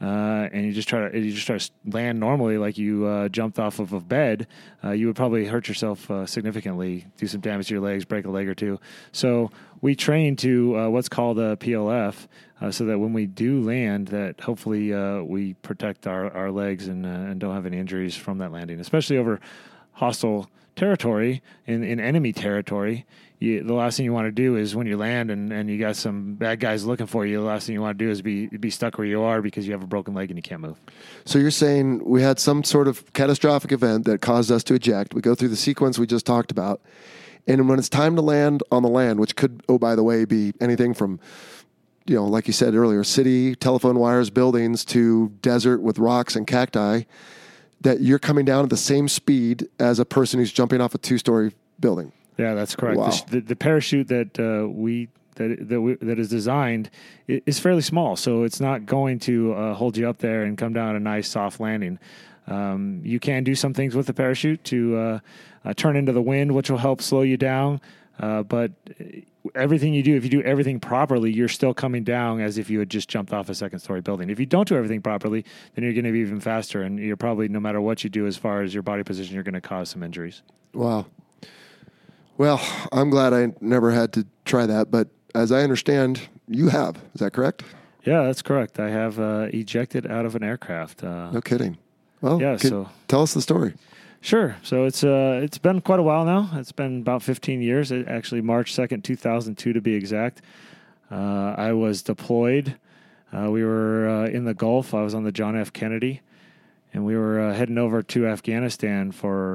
and you just try to land normally like you jumped off of a bed, you would probably hurt yourself significantly, do some damage to your legs, break a leg or two. So we train to what's called a PLF, so that when we do land, that hopefully we protect our legs and don't have any injuries from that landing, especially over hostile territory, in enemy territory. The last thing you want to do is when you land and you got some bad guys looking for you, the last thing you want to do is be stuck where you are because you have a broken leg and you can't move. So you're saying we had some sort of catastrophic event that caused us to eject. We go through the sequence we just talked about. And when it's time to land on the land, which could, oh, by the way, be anything from, like you said earlier, city, telephone wires, buildings, to desert with rocks and cacti, that you're coming down at the same speed as a person who's jumping off a 2-story building. Yeah, that's correct. Wow. The parachute that is designed is fairly small, so it's not going to hold you up there and come down a nice soft landing. You can do some things with the parachute to turn into the wind, which will help slow you down. But everything you do, if you do everything properly, you're still coming down as if you had just jumped off a second-story building. If you don't do everything properly, then you're going to be even faster, and you're probably, no matter what you do as far as your body position, you're going to cause some injuries. Wow. Well, I'm glad I never had to try that, but as I understand, you have. Is that correct? Yeah, that's correct. I have ejected out of an aircraft. No kidding. Well, yeah. So tell us the story. Sure. So it's been quite a while now. It's been about 15 years. Actually, March 2nd, 2002 to be exact. I was deployed. We were in the Gulf. I was on the John F. Kennedy, and we were heading over to Afghanistan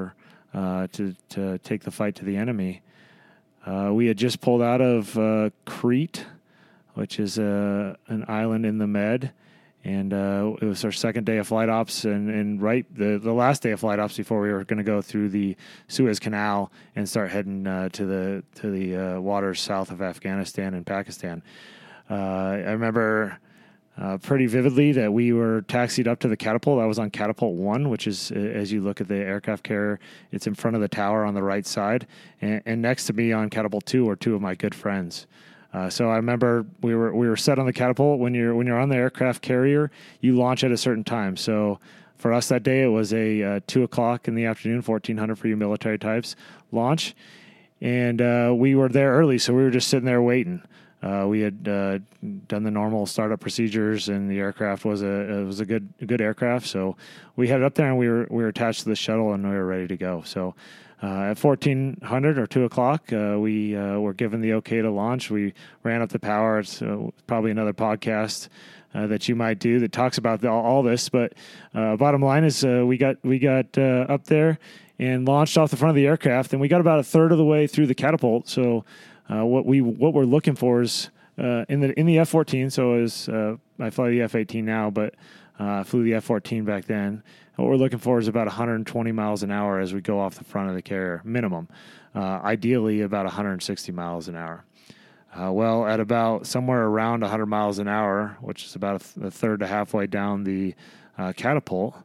to take the fight to the enemy. We had just pulled out of Crete, which is an island in the Med, And it was our second day of flight ops, and right the last day of flight ops before we were going to go through the Suez Canal and start heading to the waters south of Afghanistan and Pakistan. I remember pretty vividly that we were taxied up to the catapult. I was on Catapult 1, which is, as you look at the aircraft carrier, it's in front of the tower on the right side. And next to me on Catapult 2 were two of my good friends. So I remember we were set on the catapult. When you're on the aircraft carrier, you launch at a certain time. So for us that day, it was a 2 o'clock in the afternoon, 1400 for you military types, launch. And we were there early, so we were just sitting there waiting. We had done the normal startup procedures, and the aircraft was a good aircraft. So we headed up there, and we were attached to the shuttle, and we were ready to go. So at 1400 or 2 o'clock, we were given the okay to launch. We ran up the power. It's probably another podcast that you might do that talks about all this. But bottom line is we got up there and launched off the front of the aircraft, and we got about a third of the way through the catapult. So what we're looking for is in the F-14. So I fly the F-18 now, but I flew the F-14 back then. What we're looking for is about 120 miles an hour as we go off the front of the carrier, minimum. Ideally, about 160 miles an hour. Well, at about somewhere around 100 miles an hour, which is about a third to halfway down the catapult,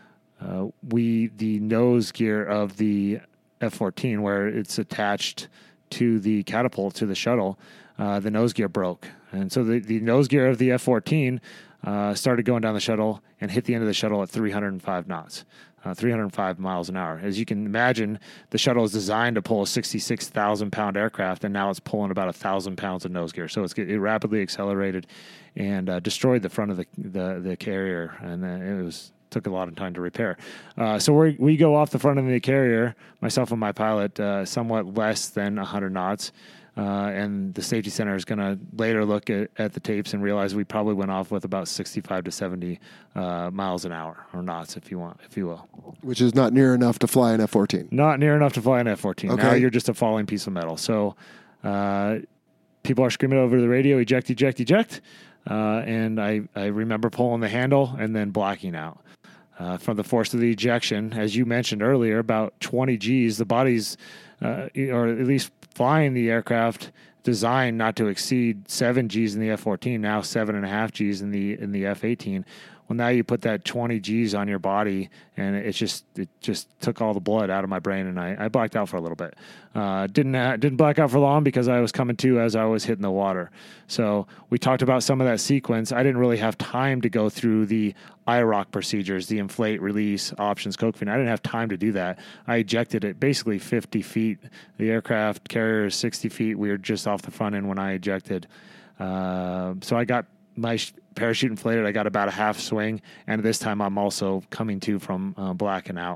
the nose gear of the F-14, where it's attached to the catapult, to the shuttle, the nose gear broke. And so the nose gear of the F-14 started going down the shuttle and hit the end of the shuttle at 305 knots, 305 miles an hour. As you can imagine, the shuttle is designed to pull a 66,000-pound aircraft, and now it's pulling about 1,000 pounds of nose gear. So it rapidly accelerated and destroyed the front of the carrier, and it took a lot of time to repair. So we go off the front of the carrier, myself and my pilot, somewhat less than 100 knots. And the safety center is going to later look at the tapes and realize we probably went off with about 65 to 70 miles an hour, or knots, if you will. Which is not near enough to fly an F-14. Not near enough to fly an F-14. Okay. Now you're just a falling piece of metal. So people are screaming over the radio, eject, eject, eject. And I remember pulling the handle and then blacking out. From the force of the ejection, as you mentioned earlier, about 20 Gs, the body's, or at least flying the aircraft, designed not to exceed 7 Gs in the F-14, now 7.5 Gs in the F-18. Well, now you put that 20 Gs on your body, and it just took all the blood out of my brain, and I blacked out for a little bit. Didn't black out for long because I was coming to as I was hitting the water. So we talked about some of that sequence. I didn't really have time to go through the IROC procedures, the inflate, release, options, coke feeding. I didn't have time to do that. I ejected it basically 50 feet. The aircraft carrier is 60 feet. We were just off the front end when I ejected. So I got my parachute inflated. I got about a half swing, and this time I'm also coming to from blacking out.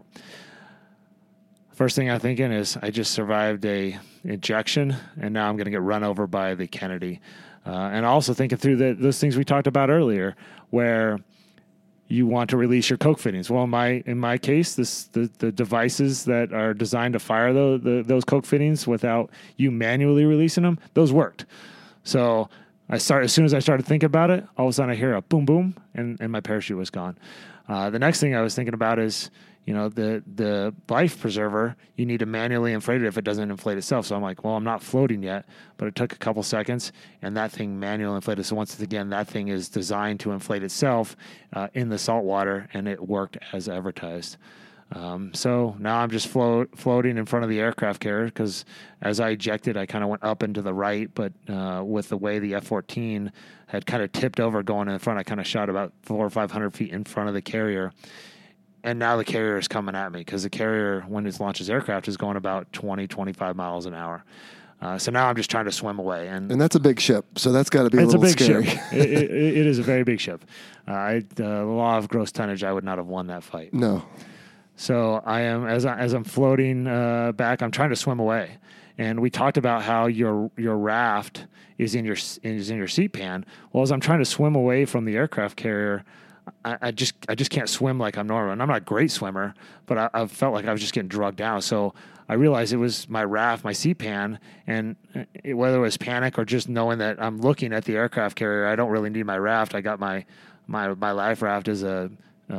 First thing I'm thinking is I just survived a ejection, and now I'm going to get run over by the Kennedy. And also thinking through those things we talked about earlier, where you want to release your coke fittings. Well, in my case, the devices that are designed to fire those coke fittings without you manually releasing them, those worked. So as soon as I started thinking about it, all of a sudden I hear a boom, boom, and my parachute was gone. The next thing I was thinking about is, the life preserver, you need to manually inflate it if it doesn't inflate itself. So I'm like, well, I'm not floating yet, but it took a couple seconds, and that thing manually inflated. So once again, that thing is designed to inflate itself in the salt water, and it worked as advertised. So now I'm just floating in front of the aircraft carrier, because as I ejected, I kind of went up and to the right, but with the way the F-14 had kind of tipped over going in front, I kind of shot about 400 or 500 feet in front of the carrier. And now the carrier is coming at me, because the carrier, when it launches aircraft, is going about 20, 25 miles an hour. So now I'm just trying to swim away. And that's a big ship, so that's got to be a little scary. Ship. It is a very big ship. The law of gross tonnage, I would not have won that fight. No. So I am, as I'm floating back, I'm trying to swim away. And we talked about how your raft is in your seat pan. Well, as I'm trying to swim away from the aircraft carrier, I just can't swim like I'm normal. And I'm not a great swimmer, but I felt like I was just getting drugged down. So I realized it was my raft, my seat pan, and whether it was panic or just knowing that I'm looking at the aircraft carrier, I don't really need my raft. I got my my life raft is a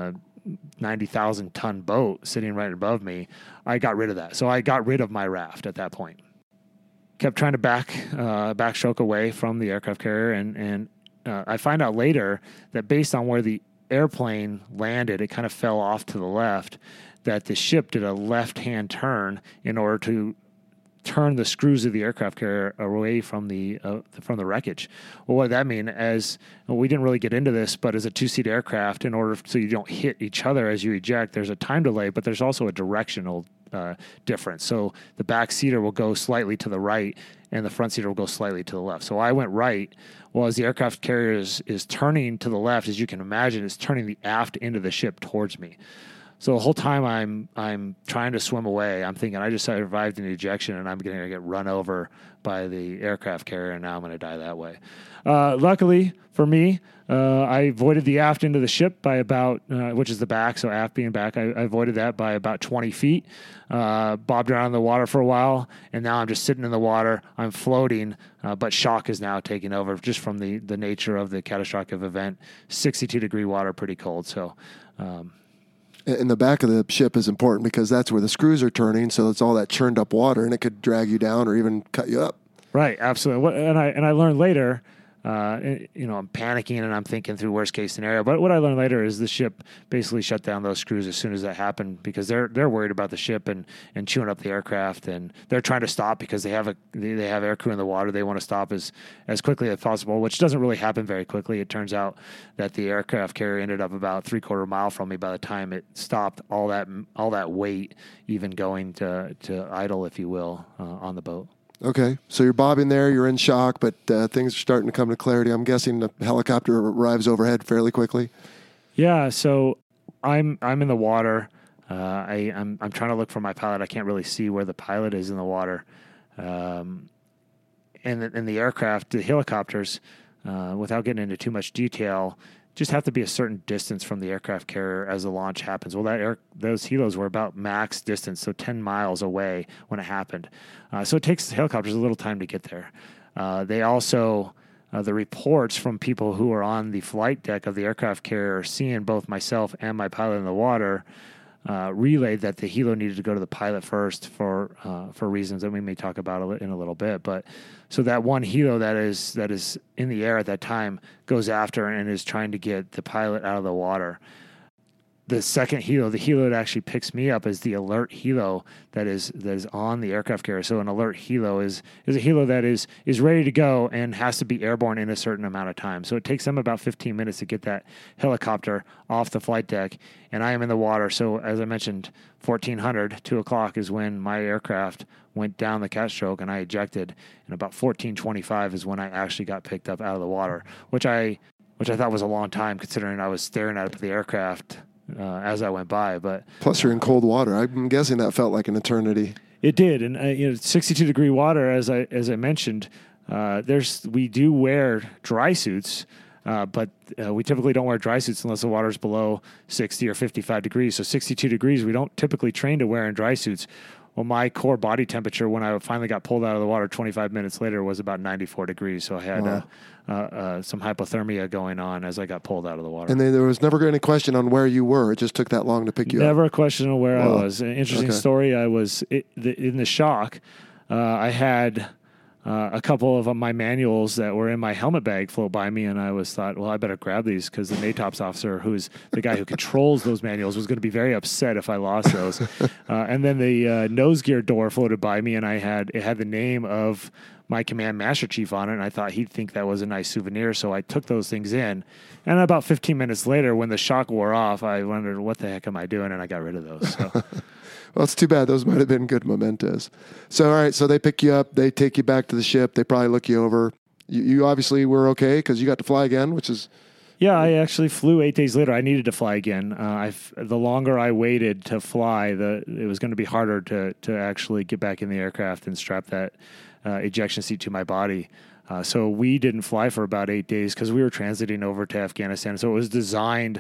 90,000 ton boat sitting right above me, I got rid of that. So I got rid of my raft at that point. Kept trying to backstroke away from the aircraft carrier, and I find out later that based on where the airplane landed, it kind of fell off to the left, that the ship did a left-hand turn in order to turn the screws of the aircraft carrier away from the wreckage. Well, what did that mean? We didn't really get into this, but as a two-seat aircraft, in order so you don't hit each other as you eject, there's a time delay, but there's also a directional difference. So the back seater will go slightly to the right, and the front seater will go slightly to the left. So I went right. Well, as the aircraft carrier is turning to the left, as you can imagine, it's turning the aft end of the ship towards me. So the whole time I'm trying to swim away, I'm thinking I just survived an ejection and I'm going to get run over by the aircraft carrier, and now I'm going to die that way. Luckily for me, I avoided the aft end of the ship by about, which is the back, so aft being back, I avoided that by about 20 feet, bobbed around in the water for a while, and now I'm just sitting in the water. I'm floating, but shock is now taking over just from the nature of the catastrophic event. 62-degree water, pretty cold, so... And the back of the ship is important because that's where the screws are turning, so it's all that churned up water, and it could drag you down or even cut you up. Right, absolutely. And I learned later, I'm panicking and I'm thinking through worst case scenario. But what I learned later is the ship basically shut down those screws as soon as that happened because they're worried about the ship and chewing up the aircraft, and they're trying to stop because they have air crew in the water. They want to stop as quickly as possible, which doesn't really happen very quickly. It turns out that the aircraft carrier ended up about 3/4 mile from me by the time it stopped all that weight even going to idle, if you will, on the boat. Okay, so you're bobbing there, you're in shock, but things are starting to come to clarity. I'm guessing the helicopter arrives overhead fairly quickly. Yeah, so I'm in the water. I'm trying to look for my pilot. I can't really see where the pilot is in the water. And the aircraft, the helicopters, without getting into too much detail, just have to be a certain distance from the aircraft carrier as the launch happens. Well, those helos were about max distance, so 10 miles away when it happened. So it takes the helicopters a little time to get there. They also, the reports from people who are on the flight deck of the aircraft carrier, seeing both myself and my pilot in the water, relayed that the helo needed to go to the pilot first for reasons that we may talk about in a little bit. But so that one helo that is in the air at that time goes after and is trying to get the pilot out of the water. The second helo, the helo that actually picks me up, is the alert helo that is on the aircraft carrier. So an alert helo is a helo that is ready to go and has to be airborne in a certain amount of time. So it takes them about 15 minutes to get that helicopter off the flight deck, and I am in the water. So as I mentioned, 1400, 2 o'clock is when my aircraft went down the catstroke and I ejected, and about 1425 is when I actually got picked up out of the water, which I thought was a long time considering I was staring at the aircraft as I went by. But plus you're in cold water. I'm guessing that felt like an eternity. It did. And 62-degree water, as I mentioned, we do wear dry suits, but we typically don't wear dry suits unless the water's below 60 or 55 degrees. So 62 degrees, we don't typically train to wear in dry suits. Well, my core body temperature when I finally got pulled out of the water 25 minutes later was about 94 degrees. So I had some hypothermia going on as I got pulled out of the water. And then there was never any question on where you were. It just took that long to pick you up. Never a question on where I was. An interesting story. I was in the shock. I had a couple of my manuals that were in my helmet bag float by me, and I thought, well, I better grab these because the NATOPS officer, who's the guy who controls those manuals, was going to be very upset if I lost those. And then the nose gear door floated by me, and it had the name of my command master chief on it, and I thought he'd think that was a nice souvenir, so I took those things in. And about 15 minutes later, when the shock wore off, I wondered, what the heck am I doing? And I got rid of those. So. Well, it's too bad. Those might have been good mementos. So, all right, so they pick you up. They take you back to the ship. They probably look you over. You obviously were okay because you got to fly again, which is... Yeah, I actually flew 8 days later. I needed to fly again. The longer I waited to fly, it was going to be harder to actually get back in the aircraft and strap that ejection seat to my body. So we didn't fly for about 8 days because we were transiting over to Afghanistan. So it was designed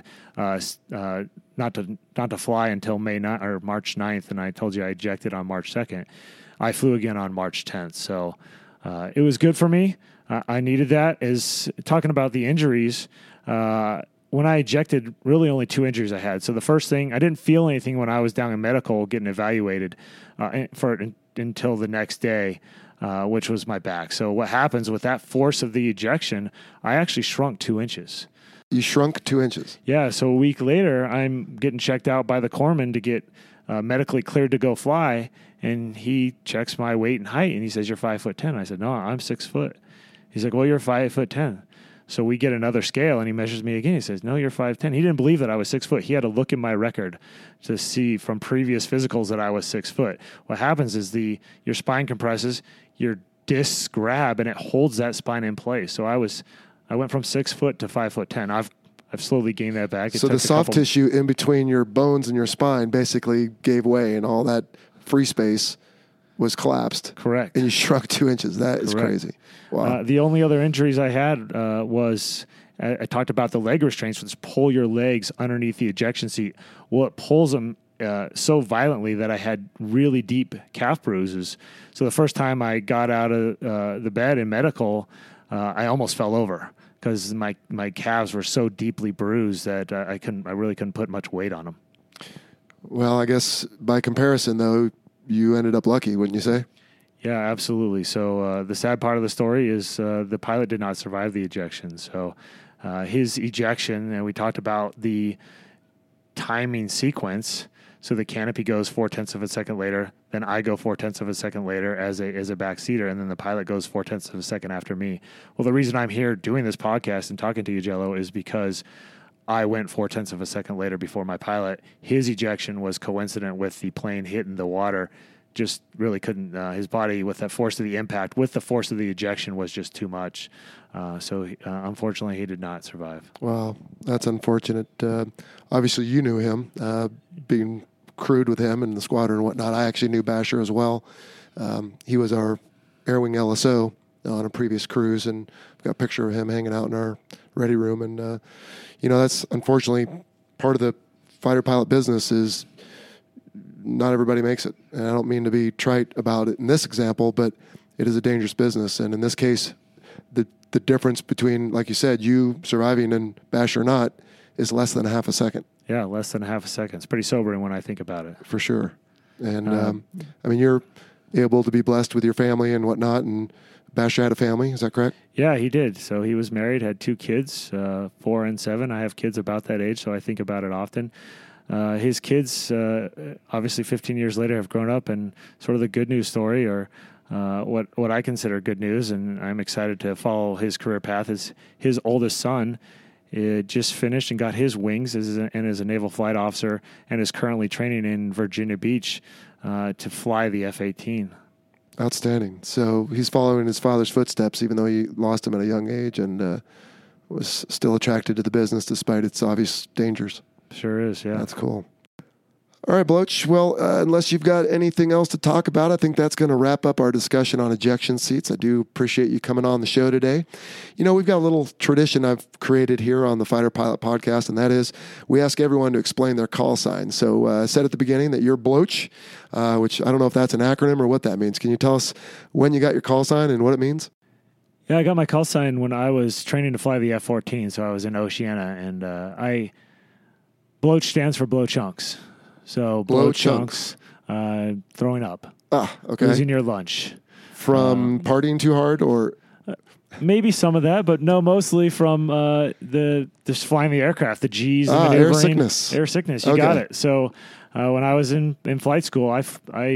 not to fly until March 9th, and I told you I ejected on March 2nd. I flew again on March 10th. So it was good for me. I needed that. As talking about the injuries, when I ejected, really only 2 injuries I had. So the first thing, I didn't feel anything when I was down in medical getting evaluated until the next day, which was my back. So what happens with that force of the ejection, I actually shrunk 2 inches. You shrunk 2 inches? Yeah. So a week later, I'm getting checked out by the corpsman to get medically cleared to go fly. And he checks my weight and height, and he says, "You're 5'10". I said, "No, I'm 6 foot." He's like, "Well, you're 5'10". So we get another scale, and he measures me again. He says, "No, you're 5'10". He didn't believe that I was 6 foot. He had to look in my record to see from previous physicals that I was 6 foot. What happens is your spine compresses, your discs grab, and it holds that spine in place. So I went from 6 foot to 5'10". I've slowly gained that back. So the soft tissue in between your bones and your spine basically gave way, and all that free space was collapsed. Correct. And you shrunk 2 inches. That is crazy. Wow. The only other injuries I had was I talked about the leg restraints, which pull your legs underneath the ejection seat. Well, it pulls them so violently that I had really deep calf bruises. So the first time I got out of the bed in medical, I almost fell over because my calves were so deeply bruised that I really couldn't put much weight on them. Well, I guess by comparison, though, you ended up lucky, wouldn't you say? Yeah, absolutely. So the sad part of the story is the pilot did not survive the ejection. So his ejection, and we talked about the timing sequence. So the canopy goes 0.4 of a second later, then I go 0.4 of a second later as a backseater, and then the pilot goes 0.4 of a second after me. Well, the reason I'm here doing this podcast and talking to you, Jello, is because I went 0.4 of a second later before my pilot. His ejection was coincident with the plane hitting the water. Just really couldn't, his body with that force of the impact, with the force of the ejection was just too much. So unfortunately, he did not survive. Wow, that's unfortunate. Obviously, you knew him, being crewed with him in the squadron and whatnot. I actually knew Basher as well. He was our Air Wing LSO on a previous cruise, and I've got a picture of him hanging out in our ready room. And, that's unfortunately part of the fighter pilot business is not everybody makes it. And I don't mean to be trite about it in this example, but it is a dangerous business. And in this case, the difference between, like you said, you surviving and Basher not is less than a half a second. Yeah, less than a half a second. It's pretty sobering when I think about it. For sure. And, you're able to be blessed with your family and whatnot, and Basher had a family. Is that correct? Yeah, he did. So he was married, had 2 kids, 4 and 7. I have kids about that age, so I think about it often. His kids, obviously 15 years later, have grown up, and sort of the good news story, or what I consider good news, and I'm excited to follow his career path, is his oldest son just finished and got his wings as a naval flight officer, and is currently training in Virginia Beach to fly the F-18. Outstanding. So he's following his father's footsteps, even though he lost him at a young age, and was still attracted to the business despite its obvious dangers. Sure is, yeah. That's cool. All right, Bloach. Well, unless you've got anything else to talk about, I think that's going to wrap up our discussion on ejection seats. I do appreciate you coming on the show today. We've got a little tradition I've created here on the Fighter Pilot Podcast, and that is we ask everyone to explain their call sign. So I said at the beginning that you're Bloach, which I don't know if that's an acronym or what that means. Can you tell us when you got your call sign and what it means? Yeah, I got my call sign when I was training to fly the F-14, so I was in Oceana, and Bloach stands for blow chunks. So blow chunks, throwing up. Okay. Losing your lunch. From partying too hard, or? Maybe some of that, but no, mostly from just flying the aircraft, the G's, and air sickness. Air sickness, you got it. So when I was in flight school, I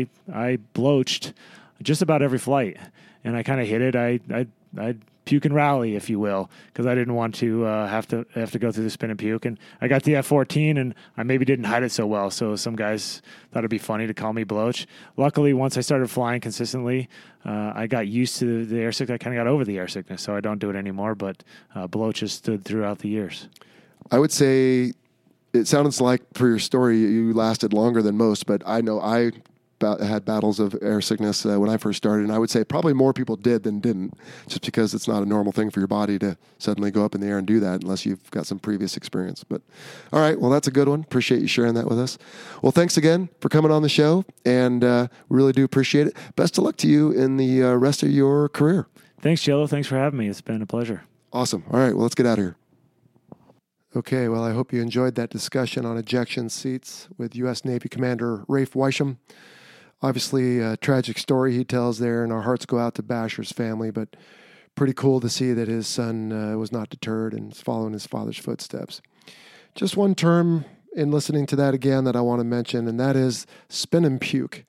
bloached just about every flight, and I kind of hit it. I'd puke and rally, if you will, because I didn't want to have to go through the spin and puke. And I got the F-14, and I maybe didn't hide it so well, so some guys thought it'd be funny to call me Bloach. Luckily, once I started flying consistently, I got used to the air sickness. I kind of got over the air sickness, so I don't do it anymore, but Bloach has stood throughout the years. I would say it sounds like, for your story, you lasted longer than most, but I know I had battles of air sickness when I first started, and I would say probably more people did than didn't, just because it's not a normal thing for your body to suddenly go up in the air and do that unless you've got some previous experience. But all right, well, that's a good one. Appreciate you sharing that with us. Well, thanks again for coming on the show, and we really do appreciate it. Best of luck to you in the rest of your career. Thanks, Jello. Thanks for having me. It's been a pleasure. Awesome. All right, well, let's get out of here. Okay, well, I hope you enjoyed that discussion on ejection seats with U.S. Navy Commander Rafe Weisham. Obviously, a tragic story he tells there, and our hearts go out to Basher's family, but pretty cool to see that his son was not deterred and is following his father's footsteps. Just one term in listening to that again that I want to mention, and that is spin and puke.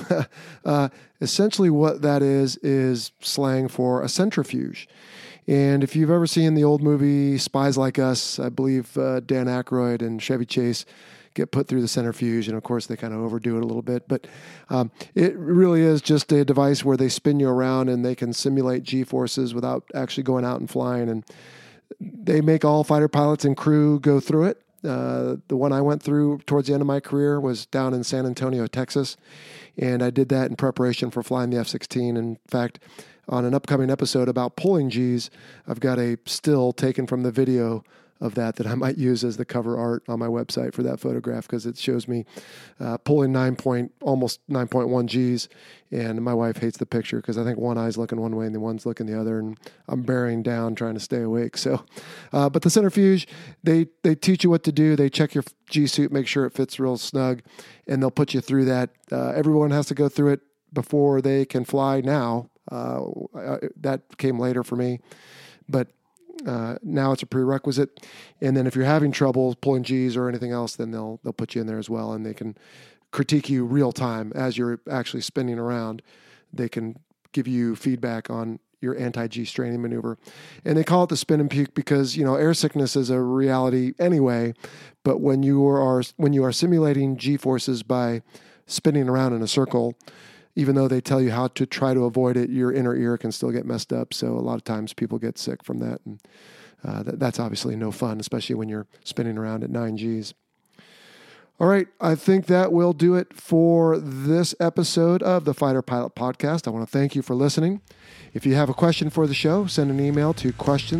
Essentially what that is slang for a centrifuge. And if you've ever seen the old movie Spies Like Us, I believe Dan Aykroyd and Chevy Chase get put through the centrifuge, and of course they kind of overdo it a little bit, but it really is just a device where they spin you around and they can simulate G-forces without actually going out and flying, and they make all fighter pilots and crew go through it. The one I went through towards the end of my career was down in San Antonio, Texas, and I did that in preparation for flying the F-16. In fact, on an upcoming episode about pulling Gs, I've got a still taken from the video of that I might use as the cover art on my website for that photograph, because it shows me pulling almost 9.1 Gs, and my wife hates the picture because I think one eye's looking one way and the one's looking the other, and I'm bearing down trying to stay awake. So, but the centrifuge, they teach you what to do. They check your G suit, make sure it fits real snug, and they'll put you through that. Everyone has to go through it before they can fly now. That came later for me, but now it's a prerequisite. And then if you're having trouble pulling Gs or anything else, then they'll put you in there as well, and they can critique you real time as you're actually spinning around. They can give you feedback on your anti-G straining maneuver. And they call it the spin and puke because, air sickness is a reality anyway, but when you are simulating G forces by spinning around in a circle, even though they tell you how to try to avoid it, your inner ear can still get messed up. So a lot of times people get sick from that. And that's obviously no fun, especially when you're spinning around at 9 Gs. All right, I think that will do it for this episode of the Fighter Pilot Podcast. I want to thank you for listening. If you have a question for the show, send an email to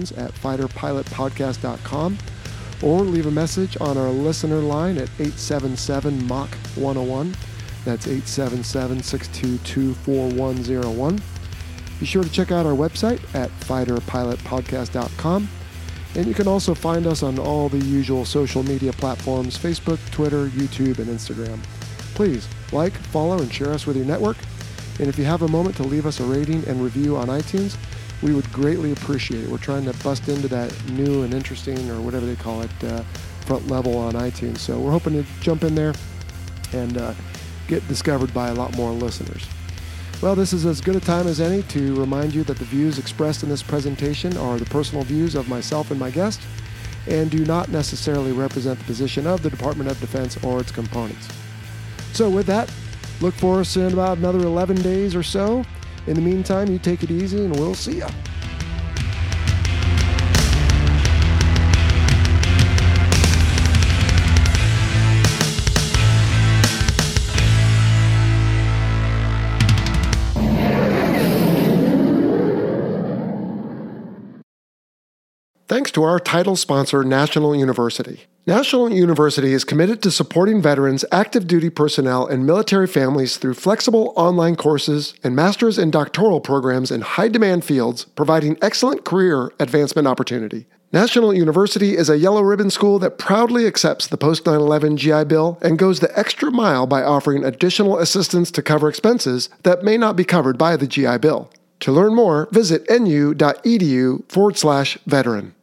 questions@fighterpilotpodcast.com or leave a message on our listener line at 877-MACH-101. That's 877-622-4101. Be sure to check out our website at fighterpilotpodcast.com. And you can also find us on all the usual social media platforms, Facebook, Twitter, YouTube, and Instagram. Please like, follow, and share us with your network. And if you have a moment to leave us a rating and review on iTunes, we would greatly appreciate it. We're trying to bust into that new and interesting, or whatever they call it, front level on iTunes. So we're hoping to jump in there and get discovered by a lot more listeners. Well, this is as good a time as any to remind you that the views expressed in this presentation are the personal views of myself and my guest, and do not necessarily represent the position of the Department of Defense or its components. So with that, look for us in about another 11 days or so. In the meantime, you take it easy, and we'll see ya. Thanks to our title sponsor, National University. National University is committed to supporting veterans, active duty personnel, and military families through flexible online courses and master's and doctoral programs in high-demand fields, providing excellent career advancement opportunity. National University is a yellow ribbon school that proudly accepts the post-9/11 GI Bill and goes the extra mile by offering additional assistance to cover expenses that may not be covered by the GI Bill. To learn more, visit nu.edu/veteran.